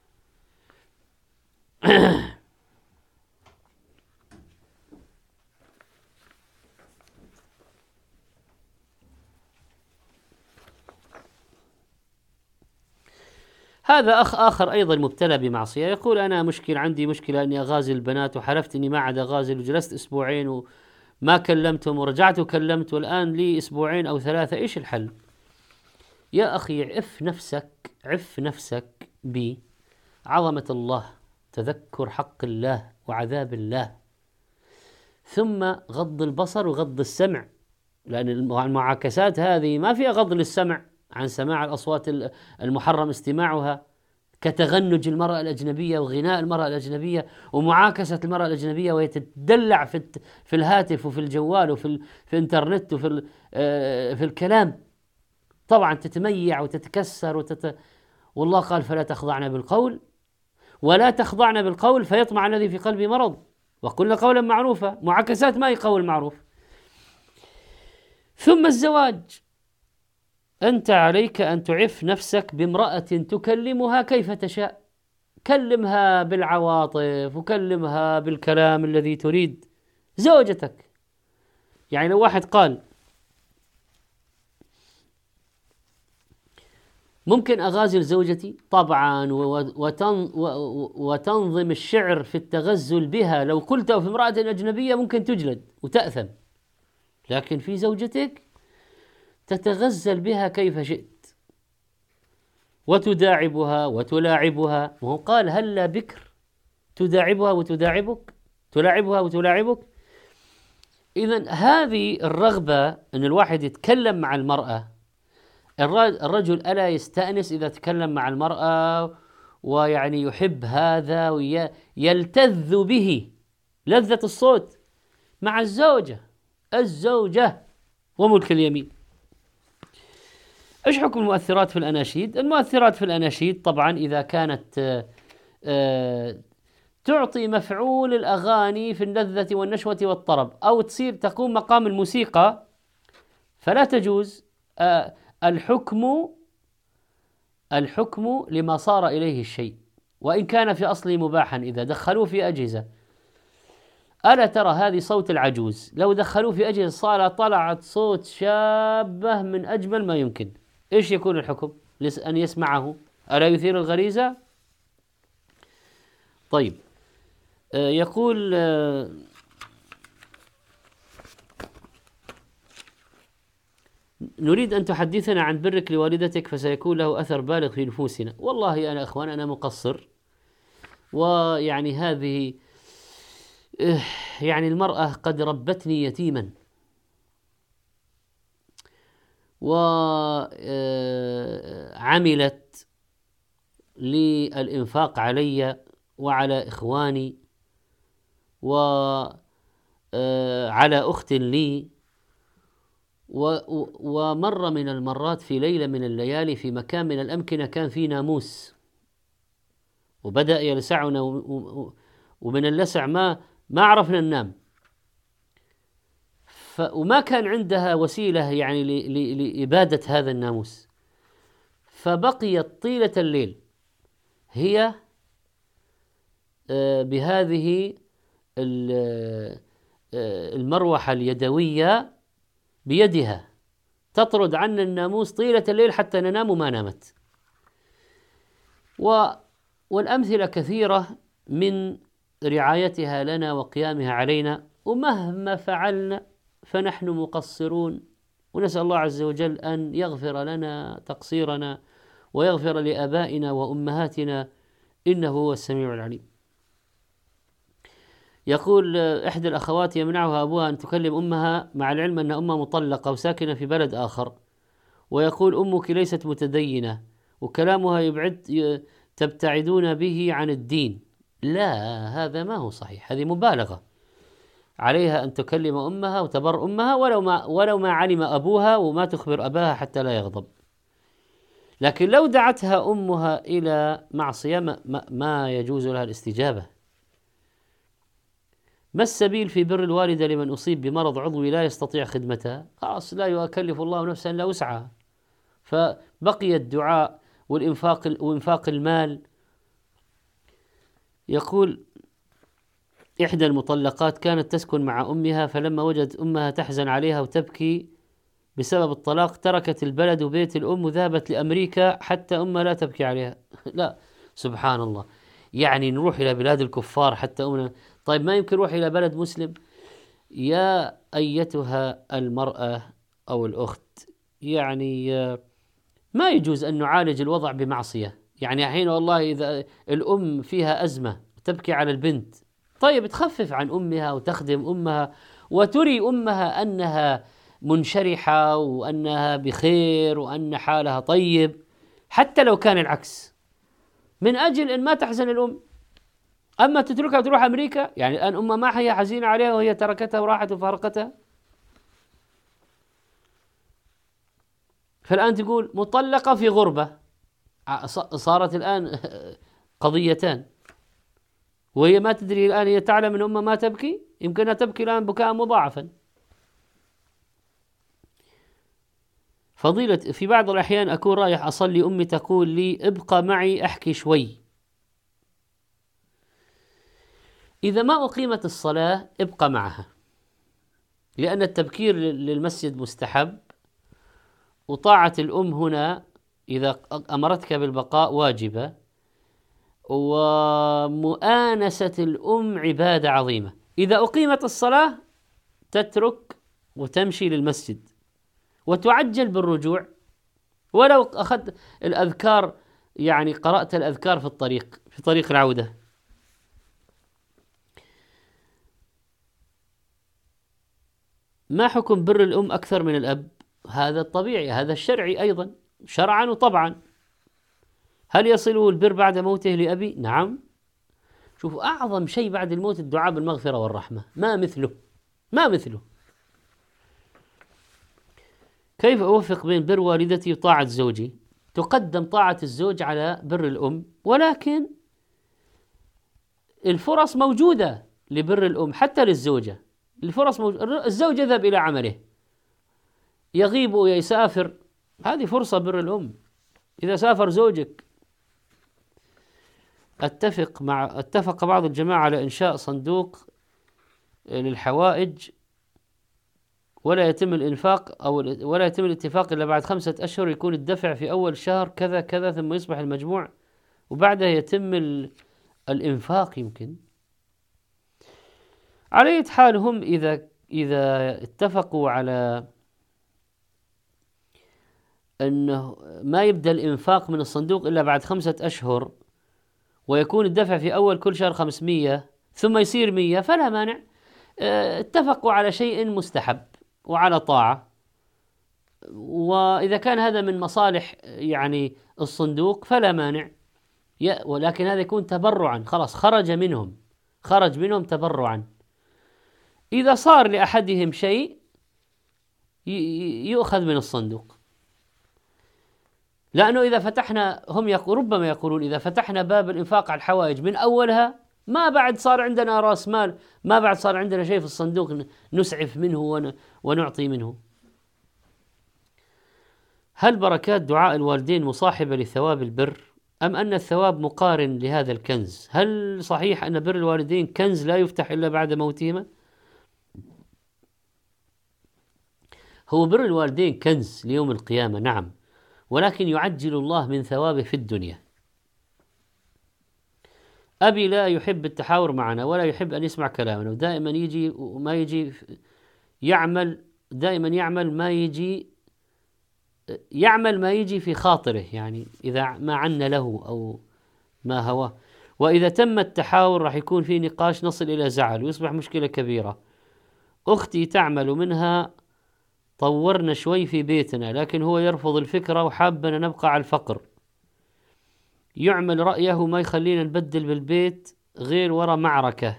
هذا أخ آخر أيضا مبتلى بمعصية، يقول أنا مشكلة عندي مشكلة أني أغازل البنات، وحلفت أني ما عاد أغازل، وجلست أسبوعين وما كلمتهم، ورجعت وكلمت، والآن لي أسبوعين أو ثلاثة، إيش الحل؟ يا أخي عف نفسك، عف نفسك بعظمة الله، تذكر حق الله وعذاب الله، ثم غض البصر وغض السمع، لأن المعاكسات هذه ما فيها غض للسمع عن سماع الأصوات المحرم استماعها، كتغنج المرأة الأجنبية وغناء المرأة الأجنبية ومعاكسة المرأة الأجنبية وهي تدلع في في الهاتف وفي الجوال وفي في الإنترنت وفي في الكلام، طبعا تتميع وتتكسر وتت... والله قال فلا تخضعن بالقول ولا تخضعن بالقول فيطمع الذي في قلبه مرض وقلنا قولا معروفا. معاكسات ما هي قول معروف. ثم الزواج، أنت عليك أن تعف نفسك بامرأة تكلمها كيف تشاء، كلمها بالعواطف وكلمها بالكلام الذي تريد، زوجتك. يعني لو واحد قال ممكن أغازل زوجتي، طبعا وتنظم الشعر في التغزل بها، لو قلته في امرأة أجنبية ممكن تجلد وتأثم، لكن في زوجتك تتغزل بها كيف شئت وتداعبها وتلاعبها. وهو قال هلا بكر تداعبها وتداعبك، تلاعبها وتلاعبك. إذن هذه الرغبة أن الواحد يتكلم مع المرأة، الرجل ألا يستأنس إذا تكلم مع المرأة ويعني يحب هذا ويلتذ به لذة الصوت مع الزوجة الزوجة وملك اليمين. إيش حكم المؤثرات في الأناشيد؟ المؤثرات في الأناشيد طبعا إذا كانت تعطي مفعول الأغاني في اللذة والنشوة والطرب، أو تصير تقوم مقام الموسيقى، فلا تجوز. آه الحكم الحكم لما صار إليه الشيء، وإن كان في أصله مباحا إذا دخلوه في أجهزة. ألا ترى هذه صوت العجوز، لو دخلوه في أجهزة صار طلعت صوت شابة من أجمل ما يمكن، إيش يكون الحكم؟ أن يسمعه، ألا يثير الغريزة؟ طيب، آه يقول آه نريد أن تحدثنا عن برك لوالدتك فسيكون له أثر بالغ في نفوسنا. والله أنا أخوان أنا مقصر، ويعني هذه يعني المرأة قد ربتني يتيما وعملت للإنفاق علي وعلى إخواني وعلى أخت لي، ومر من المرات في ليلة من الليالي في مكان من الأمكنة كان فيه ناموس وبدأ يلسعنا، ومن اللسع ما ما عرفنا ننام، وما كان عندها وسيلة يعني لإبادة هذا الناموس، فبقيت طيلة الليل هي بهذه المروحة اليدوية بيدها تطرد عنا الناموس طيلة الليل حتى ننام، وما نامت. والأمثلة كثيرة من رعايتها لنا وقيامها علينا، ومهما فعلنا فنحن مقصرون، ونسأل الله عز وجل أن يغفر لنا تقصيرنا ويغفر لآبائنا وأمهاتنا إنه هو السميع العليم. يقول إحدى الأخوات يمنعها أبوها أن تكلم أمها مع العلم أن أمها مطلقة وساكنة في بلد آخر، ويقول أمك ليست متدينة وكلامها يبعد تبتعدون به عن الدين. لا، هذا ما هو صحيح، هذه مبالغة. عليها أن تكلم أمها وتبر أمها ولو ما, ولو ما علم أبوها، وما تخبر أباها حتى لا يغضب. لكن لو دعتها أمها إلى معصية ما, ما يجوز لها الاستجابة. ما السبيل في بر الوالدة لمن أصيب بمرض عضوي لا يستطيع خدمتها؟ خلاص، لا يكلف الله نفسا إلا وسعها، فبقي الدعاء والإنفاق وإنفاق المال. يقول إحدى المطلقات كانت تسكن مع أمها، فلما وجدت أمها تحزن عليها وتبكي بسبب الطلاق تركت البلد وبيت الأم وذهبت لأمريكا حتى أمها لا تبكي عليها. لا، سبحان الله، يعني نروح إلى بلاد الكفار حتى أمنا؟ طيب ما يمكن نروح إلى بلد مسلم؟ يا أيتها المرأة أو الأخت، يعني ما يجوز أن نعالج الوضع بمعصية. يعني حين والله إذا الأم فيها أزمة تبكي على البنت، طيب تخفف عن أمها وتخدم أمها وتري أمها أنها منشرحة وأنها بخير وأن حالها طيب، حتى لو كان العكس، من أجل أن ما تحزن الأم. أما تتركها وتروح أمريكا، يعني الآن أمها ما هي حزينة عليها وهي تركتها وراحت وفارقتها؟ فالآن تقول مطلقة في غربة، صارت الآن قضيتان، وهي ما تدري الآن، هي تعلم أن أمها ما تبكي، يمكنها تبكي الآن بكاء مضاعفا. فضيلة، في بعض الأحيان أكون رايح أصلي، أمي تقول لي ابقى معي أحكي شوي. إذا ما أقيمت الصلاة ابقى معها، لأن التبكير للمسجد مستحب، وطاعة الأم هنا إذا أمرتك بالبقاء واجبة، ومؤانسة الأم عبادة عظيمة. إذا أقيمت الصلاة تترك وتمشي للمسجد وتعجل بالرجوع، ولو أخذت الأذكار، يعني قرأت الأذكار في الطريق في طريق العودة. ما حكم بر الأم أكثر من الأب؟ هذا الطبيعي، هذا الشرعي أيضا، شرعا وطبعا. هل يصله البر بعد موته لأبي؟ نعم. شوفوا، أعظم شيء بعد الموت الدعاء بالمغفرة والرحمة، ما مثله ما مثله. كيف أوفق بين بر والدتي وطاعة زوجي؟ تقدم طاعة الزوج على بر الأم، ولكن الفرص موجودة لبر الأم حتى للزوجة. الفرص موجودة. الزوج يذهب إلى عمله، يغيب ويسافر، هذه فرصة بر الأم. إذا سافر زوجك، اتفق مع اتفق بعض الجماعة على إنشاء صندوق للحوائج، ولا يتم الإنفاق أو ولا يتم الاتفاق إلا بعد خمسة أشهر، يكون الدفع في أول شهر كذا كذا، ثم يصبح المجموع وبعدها يتم الإنفاق. يمكن على أي حال هم إذا إذا اتفقوا على أنه ما يبدأ الإنفاق من الصندوق إلا بعد خمسة أشهر، ويكون الدفع في أول كل شهر خمسمية ثم يصير مية، فلا مانع. اتفقوا على شيء مستحب وعلى طاعة، وإذا كان هذا من مصالح يعني الصندوق فلا مانع، ولكن هذا يكون تبرعا، خلاص خرج منهم خرج منهم تبرعا. إذا صار لأحدهم شيء يؤخذ من الصندوق، لأنه إذا فتحنا هم يقول ربما يقولون إذا فتحنا باب الإنفاق على الحوائج من أولها، ما بعد صار عندنا رأس مال، ما بعد صار عندنا شيء في الصندوق نسعف منه ونعطي منه. هل بركات دعاء الوالدين مصاحبة لثواب البر، أم أن الثواب مقارن لهذا الكنز؟ هل صحيح أن بر الوالدين كنز لا يفتح إلا بعد موتهما؟ هو بر الوالدين كنز ليوم القيامة، نعم، ولكن يعجل الله من ثوابه في الدنيا. أبي لا يحب التحاور معنا ولا يحب أن يسمع كلامنا، ودائما يجي وما يجي يعمل دائما يعمل ما يجي يعمل ما يجي في خاطره، يعني إذا ما عنا له أو ما هواه. وإذا تم التحاور راح يكون في نقاش نصل إلى زعل ويصبح مشكلة كبيرة. أختي تعمل منها طورنا شوي في بيتنا، لكن هو يرفض الفكرة وحابنا نبقى على الفقر. يعمل رأيه ما يخلينا نبدل بالبيت غير ورا معركة،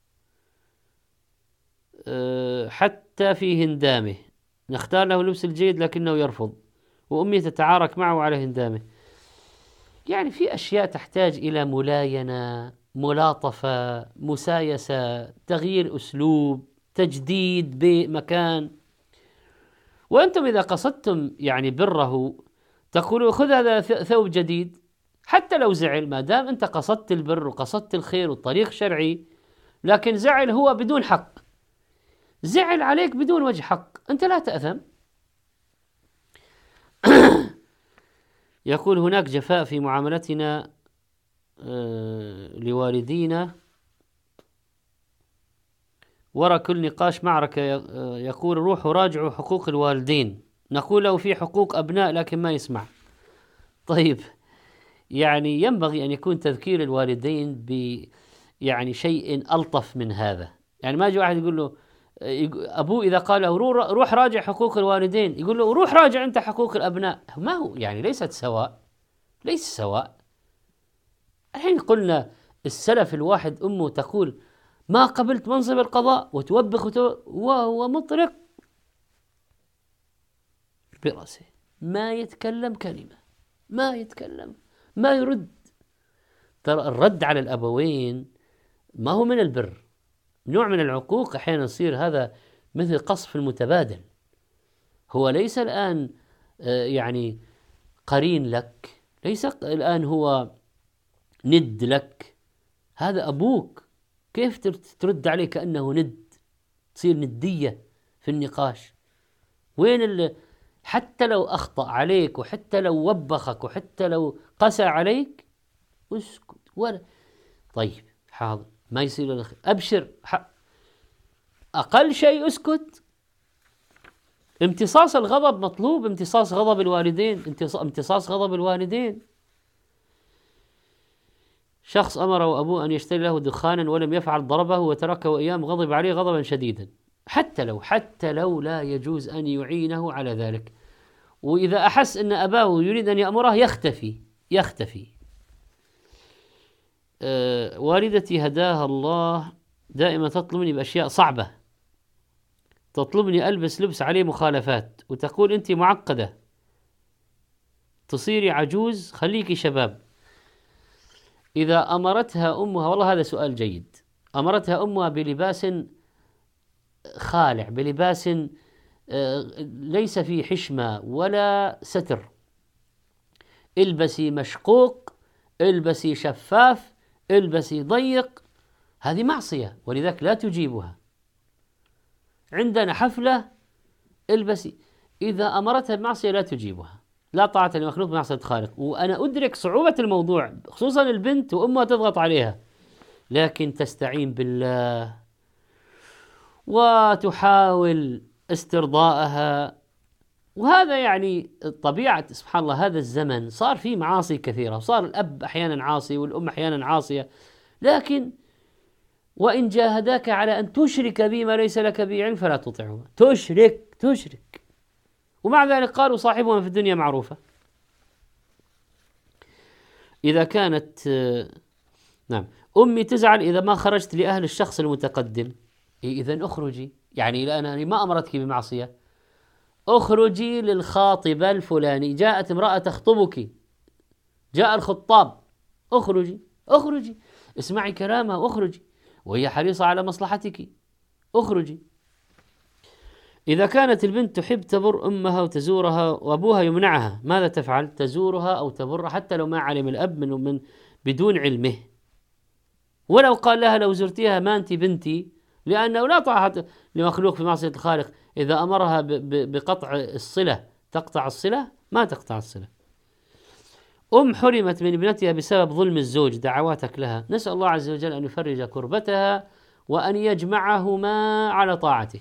أه حتى في هندامه نختار له اللبس الجيد لكنه يرفض، وأمي تتعارك معه على هندامه. يعني في أشياء تحتاج إلى ملاينة، ملاطفة، مسايسة، تغيير أسلوب، تجديد بمكان. وأنتم إذا قصدتم يعني بره تقولوا خذ هذا ثوب جديد، حتى لو زعل، ما دام أنت قصدت البر وقصدت الخير والطريق شرعي. لكن زعل هو بدون حق، زعل عليك بدون وجه حق، أنت لا تأثم. يقول هناك جفاء في معاملتنا لوالدينا، ورا كل نقاش معركة. يقول روحوا راجعوا حقوق الوالدين، نقول له في حقوق أبناء لكن ما يسمع. طيب يعني ينبغي أن يكون تذكير الوالدين ب يعني شيء ألطف من هذا. يعني ما يجي واحد يقول له أبوه إذا قال له روح راجع حقوق الوالدين، يقول له روح راجع أنت حقوق الأبناء. ما هو يعني ليست سواء، ليس سواء. الحين قلنا السلف الواحد أمه تقول ما قبلت منصب القضاء وتوبخ وتو... وهو مطرق برأسه، ما يتكلم كلمة، ما يتكلم، ما يرد. ترى الرد على الأبوين ما هو من البر، نوع من العقوق. أحيانا يصير هذا مثل قصف المتبادل. هو ليس الآن يعني قرين لك، ليس الآن هو ند لك، هذا أبوك. كيف ترد عليه كأنه ند؟ تصير ندية في النقاش. وين اللي حتى لو أخطأ عليك وحتى لو وبخك وحتى لو قسى عليك اسكت ولا طيب حاضر ما يصير أبشر، أقل شيء اسكت. امتصاص الغضب مطلوب، امتصاص غضب الوالدين، امتصاص غضب الوالدين. شخص أمره أبوه أن يشتري له دخانا ولم يفعل، ضربه وتركه أيام، غضب عليه غضبا شديدا. حتى لو حتى لو لا يجوز أن يعينه على ذلك. وإذا أحس أن أباه يريد أن يأمره يختفي يختفي. أه والدتي هداها الله دائما تطلبني بأشياء صعبة، تطلبني ألبس لبس عليه مخالفات، وتقول أنت معقدة، تصيري عجوز، خليكي شباب. إذا أمرتها أمها، والله هذا سؤال جيد، أمرتها أمها بلباس خالع، بلباس ليس فيه حشمة ولا ستر، البسي مشقوق، البسي شفاف، البسي ضيق، هذه معصية ولذلك لا تجيبها. عندنا حفلة البسي، إذا أمرتها بمعصية لا تجيبها، لا طاعة لمخلوق بمعصية الخالق. وأنا أدرك صعوبة الموضوع خصوصا البنت وأمها تضغط عليها، لكن تستعين بالله وتحاول استرضاءها. وهذا يعني طبيعة سبحان الله هذا الزمن، صار فيه معاصي كثيرة، وصار الأب أحيانا عاصي والأم أحيانا عاصية، لكن وإن جاهداك على أن تشرك بي ما ليس لك به علم فلا تطعهما. تشرك تشرك ومع ذلك قالوا صاحبهما في الدنيا معروفة. إذا كانت نعم أمي تزعل إذا ما خرجت لأهل الشخص المتقدم، إذن أخرجي، يعني لا أنا ما أمرتك بمعصية، أخرجي للخاطبة الفلاني، جاءت امرأة تخطبك، جاء الخطاب، أخرجي أخرجي اسمعي كلامها، أخرجي وهي حريصة على مصلحتك، أخرجي. إذا كانت البنت تحب تبر أمها وتزورها وأبوها يمنعها، ماذا تفعل؟ تزورها أو تبر حتى لو ما علم الأب من, من بدون علمه، ولو قال لها لو زرتيها ما أنت بنتي، لأنه لا طاعة لمخلوق في معصية الخالق. إذا أمرها بقطع الصلة تقطع الصلة؟ ما تقطع الصلة. أم حرمت من ابنتها بسبب ظلم الزوج، دعواتك لها، نسأل الله عز وجل أن يفرج كربتها وأن يجمعهما على طاعته.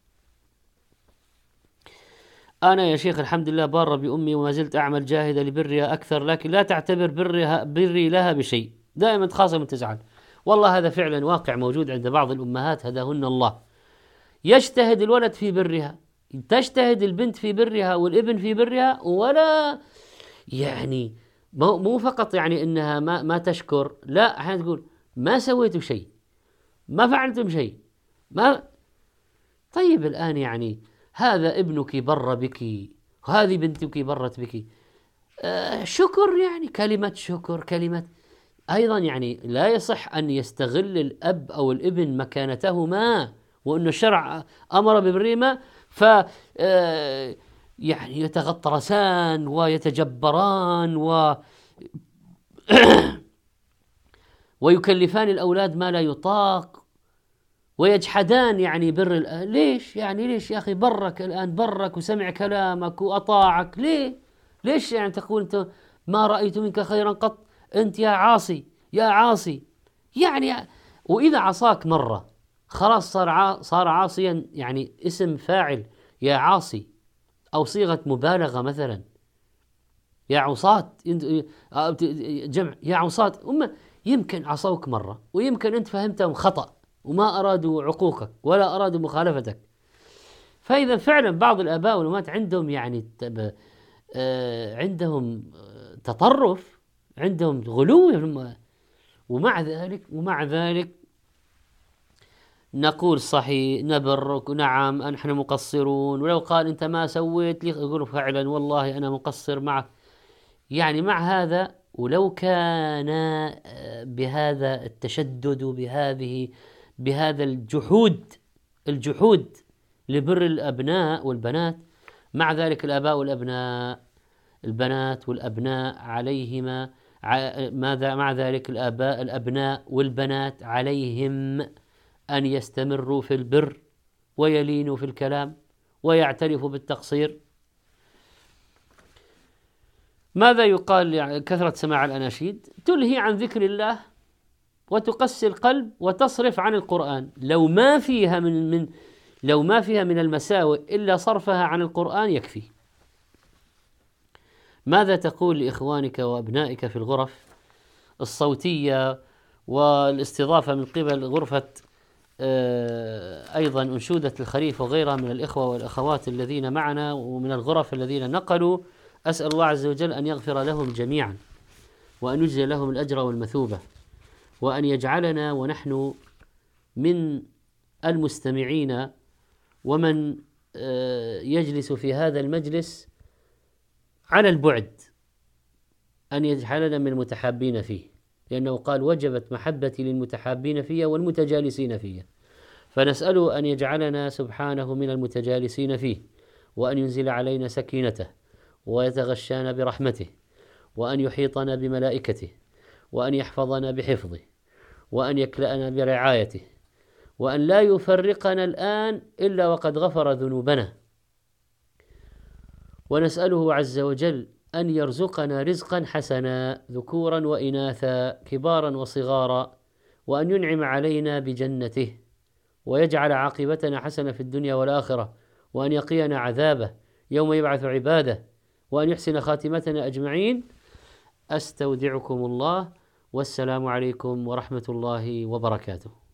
أنا يا شيخ الحمد لله بار بأمي وما زلت أعمل جاهدة لبرها أكثر، لكن لا تعتبر برها بري لها بشيء، دائما تخاصم وتزعل. والله هذا فعلا واقع موجود عند بعض الأمهات هداهن الله، يجتهد الولد في برها، تجتهد البنت في برها والابن في برها، ولا يعني مو فقط يعني إنها ما, ما تشكر، لا أحيانا تقول ما سويتوا شيء، ما فعلتم شيء، ما طيب الآن يعني هذا ابنك بر بك وهذه بنتك برت بك، آه شكر، يعني كلمة شكر، كلمة أيضا يعني لا يصح أن يستغل الأب أو الابن مكانتهما، وأن الشرع أمر ببرهما ف آه يعني يتغطرسان ويتجبران و ويكلفان الأولاد ما لا يطاق ويجحدان يعني بر الأهل. ليش يعني ليش يا أخي برك الآن، برك وسمع كلامك وأطاعك، ليه ليش يعني تقول أنت ما رأيت منك خيرا قط، أنت يا عاصي يا عاصي يعني. وإذا عصاك مرة خلاص صار ع... صار عاصيا، يعني اسم فاعل يا عاصي، أو صيغة مبالغة مثلا يا عصاة، جمع يا عصاة. أما يمكن عصوك مرة ويمكن أنت فهمتهم خطأ وما أرادوا عقوقك ولا أرادوا مخالفتك. فإذا فعلا بعض الآباء والأمهات عندهم يعني عندهم تطرف، عندهم غلو، ومع ذلك ومع ذلك نقول صحيح نبرك نعم نحن مقصرون، ولو قال أنت ما سويت لي يقول فعلا والله أنا مقصر معك. يعني مع هذا ولو كان بهذا التشدد وبهذه بهذا الجحود الجحود لبر الأبناء والبنات، مع ذلك الآباء والأبناء البنات والأبناء عليهما ماذا مع ذلك الآباء الأبناء والبنات عليهم أن يستمروا في البر ويلينوا في الكلام ويعترفوا بالتقصير. ماذا يقال يعني كثرة سماع الأناشيد تلهي عن ذكر الله وتقسي القلب وتصرف عن القرآن، لو ما فيها من من لو ما فيها من المساوئ إلا صرفها عن القرآن يكفي. ماذا تقول لإخوانك وأبنائك في الغرف الصوتية والاستضافة من قبل غرفة أيضا أنشودة الخريف وغيرها من الإخوة والأخوات الذين معنا ومن الغرف الذين نقلوا؟ أسأل الله عز وجل أن يغفر لهم جميعا وأن يجزي لهم الأجر والمثوبة، وأن يجعلنا ونحن من المستمعين ومن يجلس في هذا المجلس على البعد، أن يجعلنا من المتحابين فيه، لأنه قال وجبت محبتي للمتحابين فيه والمتجالسين فيه. فنسأله أن يجعلنا سبحانه من المتجالسين فيه، وأن ينزل علينا سكينته، ويتغشانا برحمته، وأن يحيطنا بملائكته، وأن يحفظنا بحفظه، وأن يكلأنا برعايته، وأن لا يفرقنا الآن إلا وقد غفر ذنوبنا. ونسأله عز وجل أن يرزقنا رزقا حسنا ذكورا وإناثا كبارا وصغارا، وأن ينعم علينا بجنته، ويجعل عاقبتنا حسنة في الدنيا والآخرة، وأن يقينا عذابه يوم يبعث عباده، وأن يحسن خاتمتنا أجمعين. أستودعكم الله، والسلام عليكم ورحمة الله وبركاته.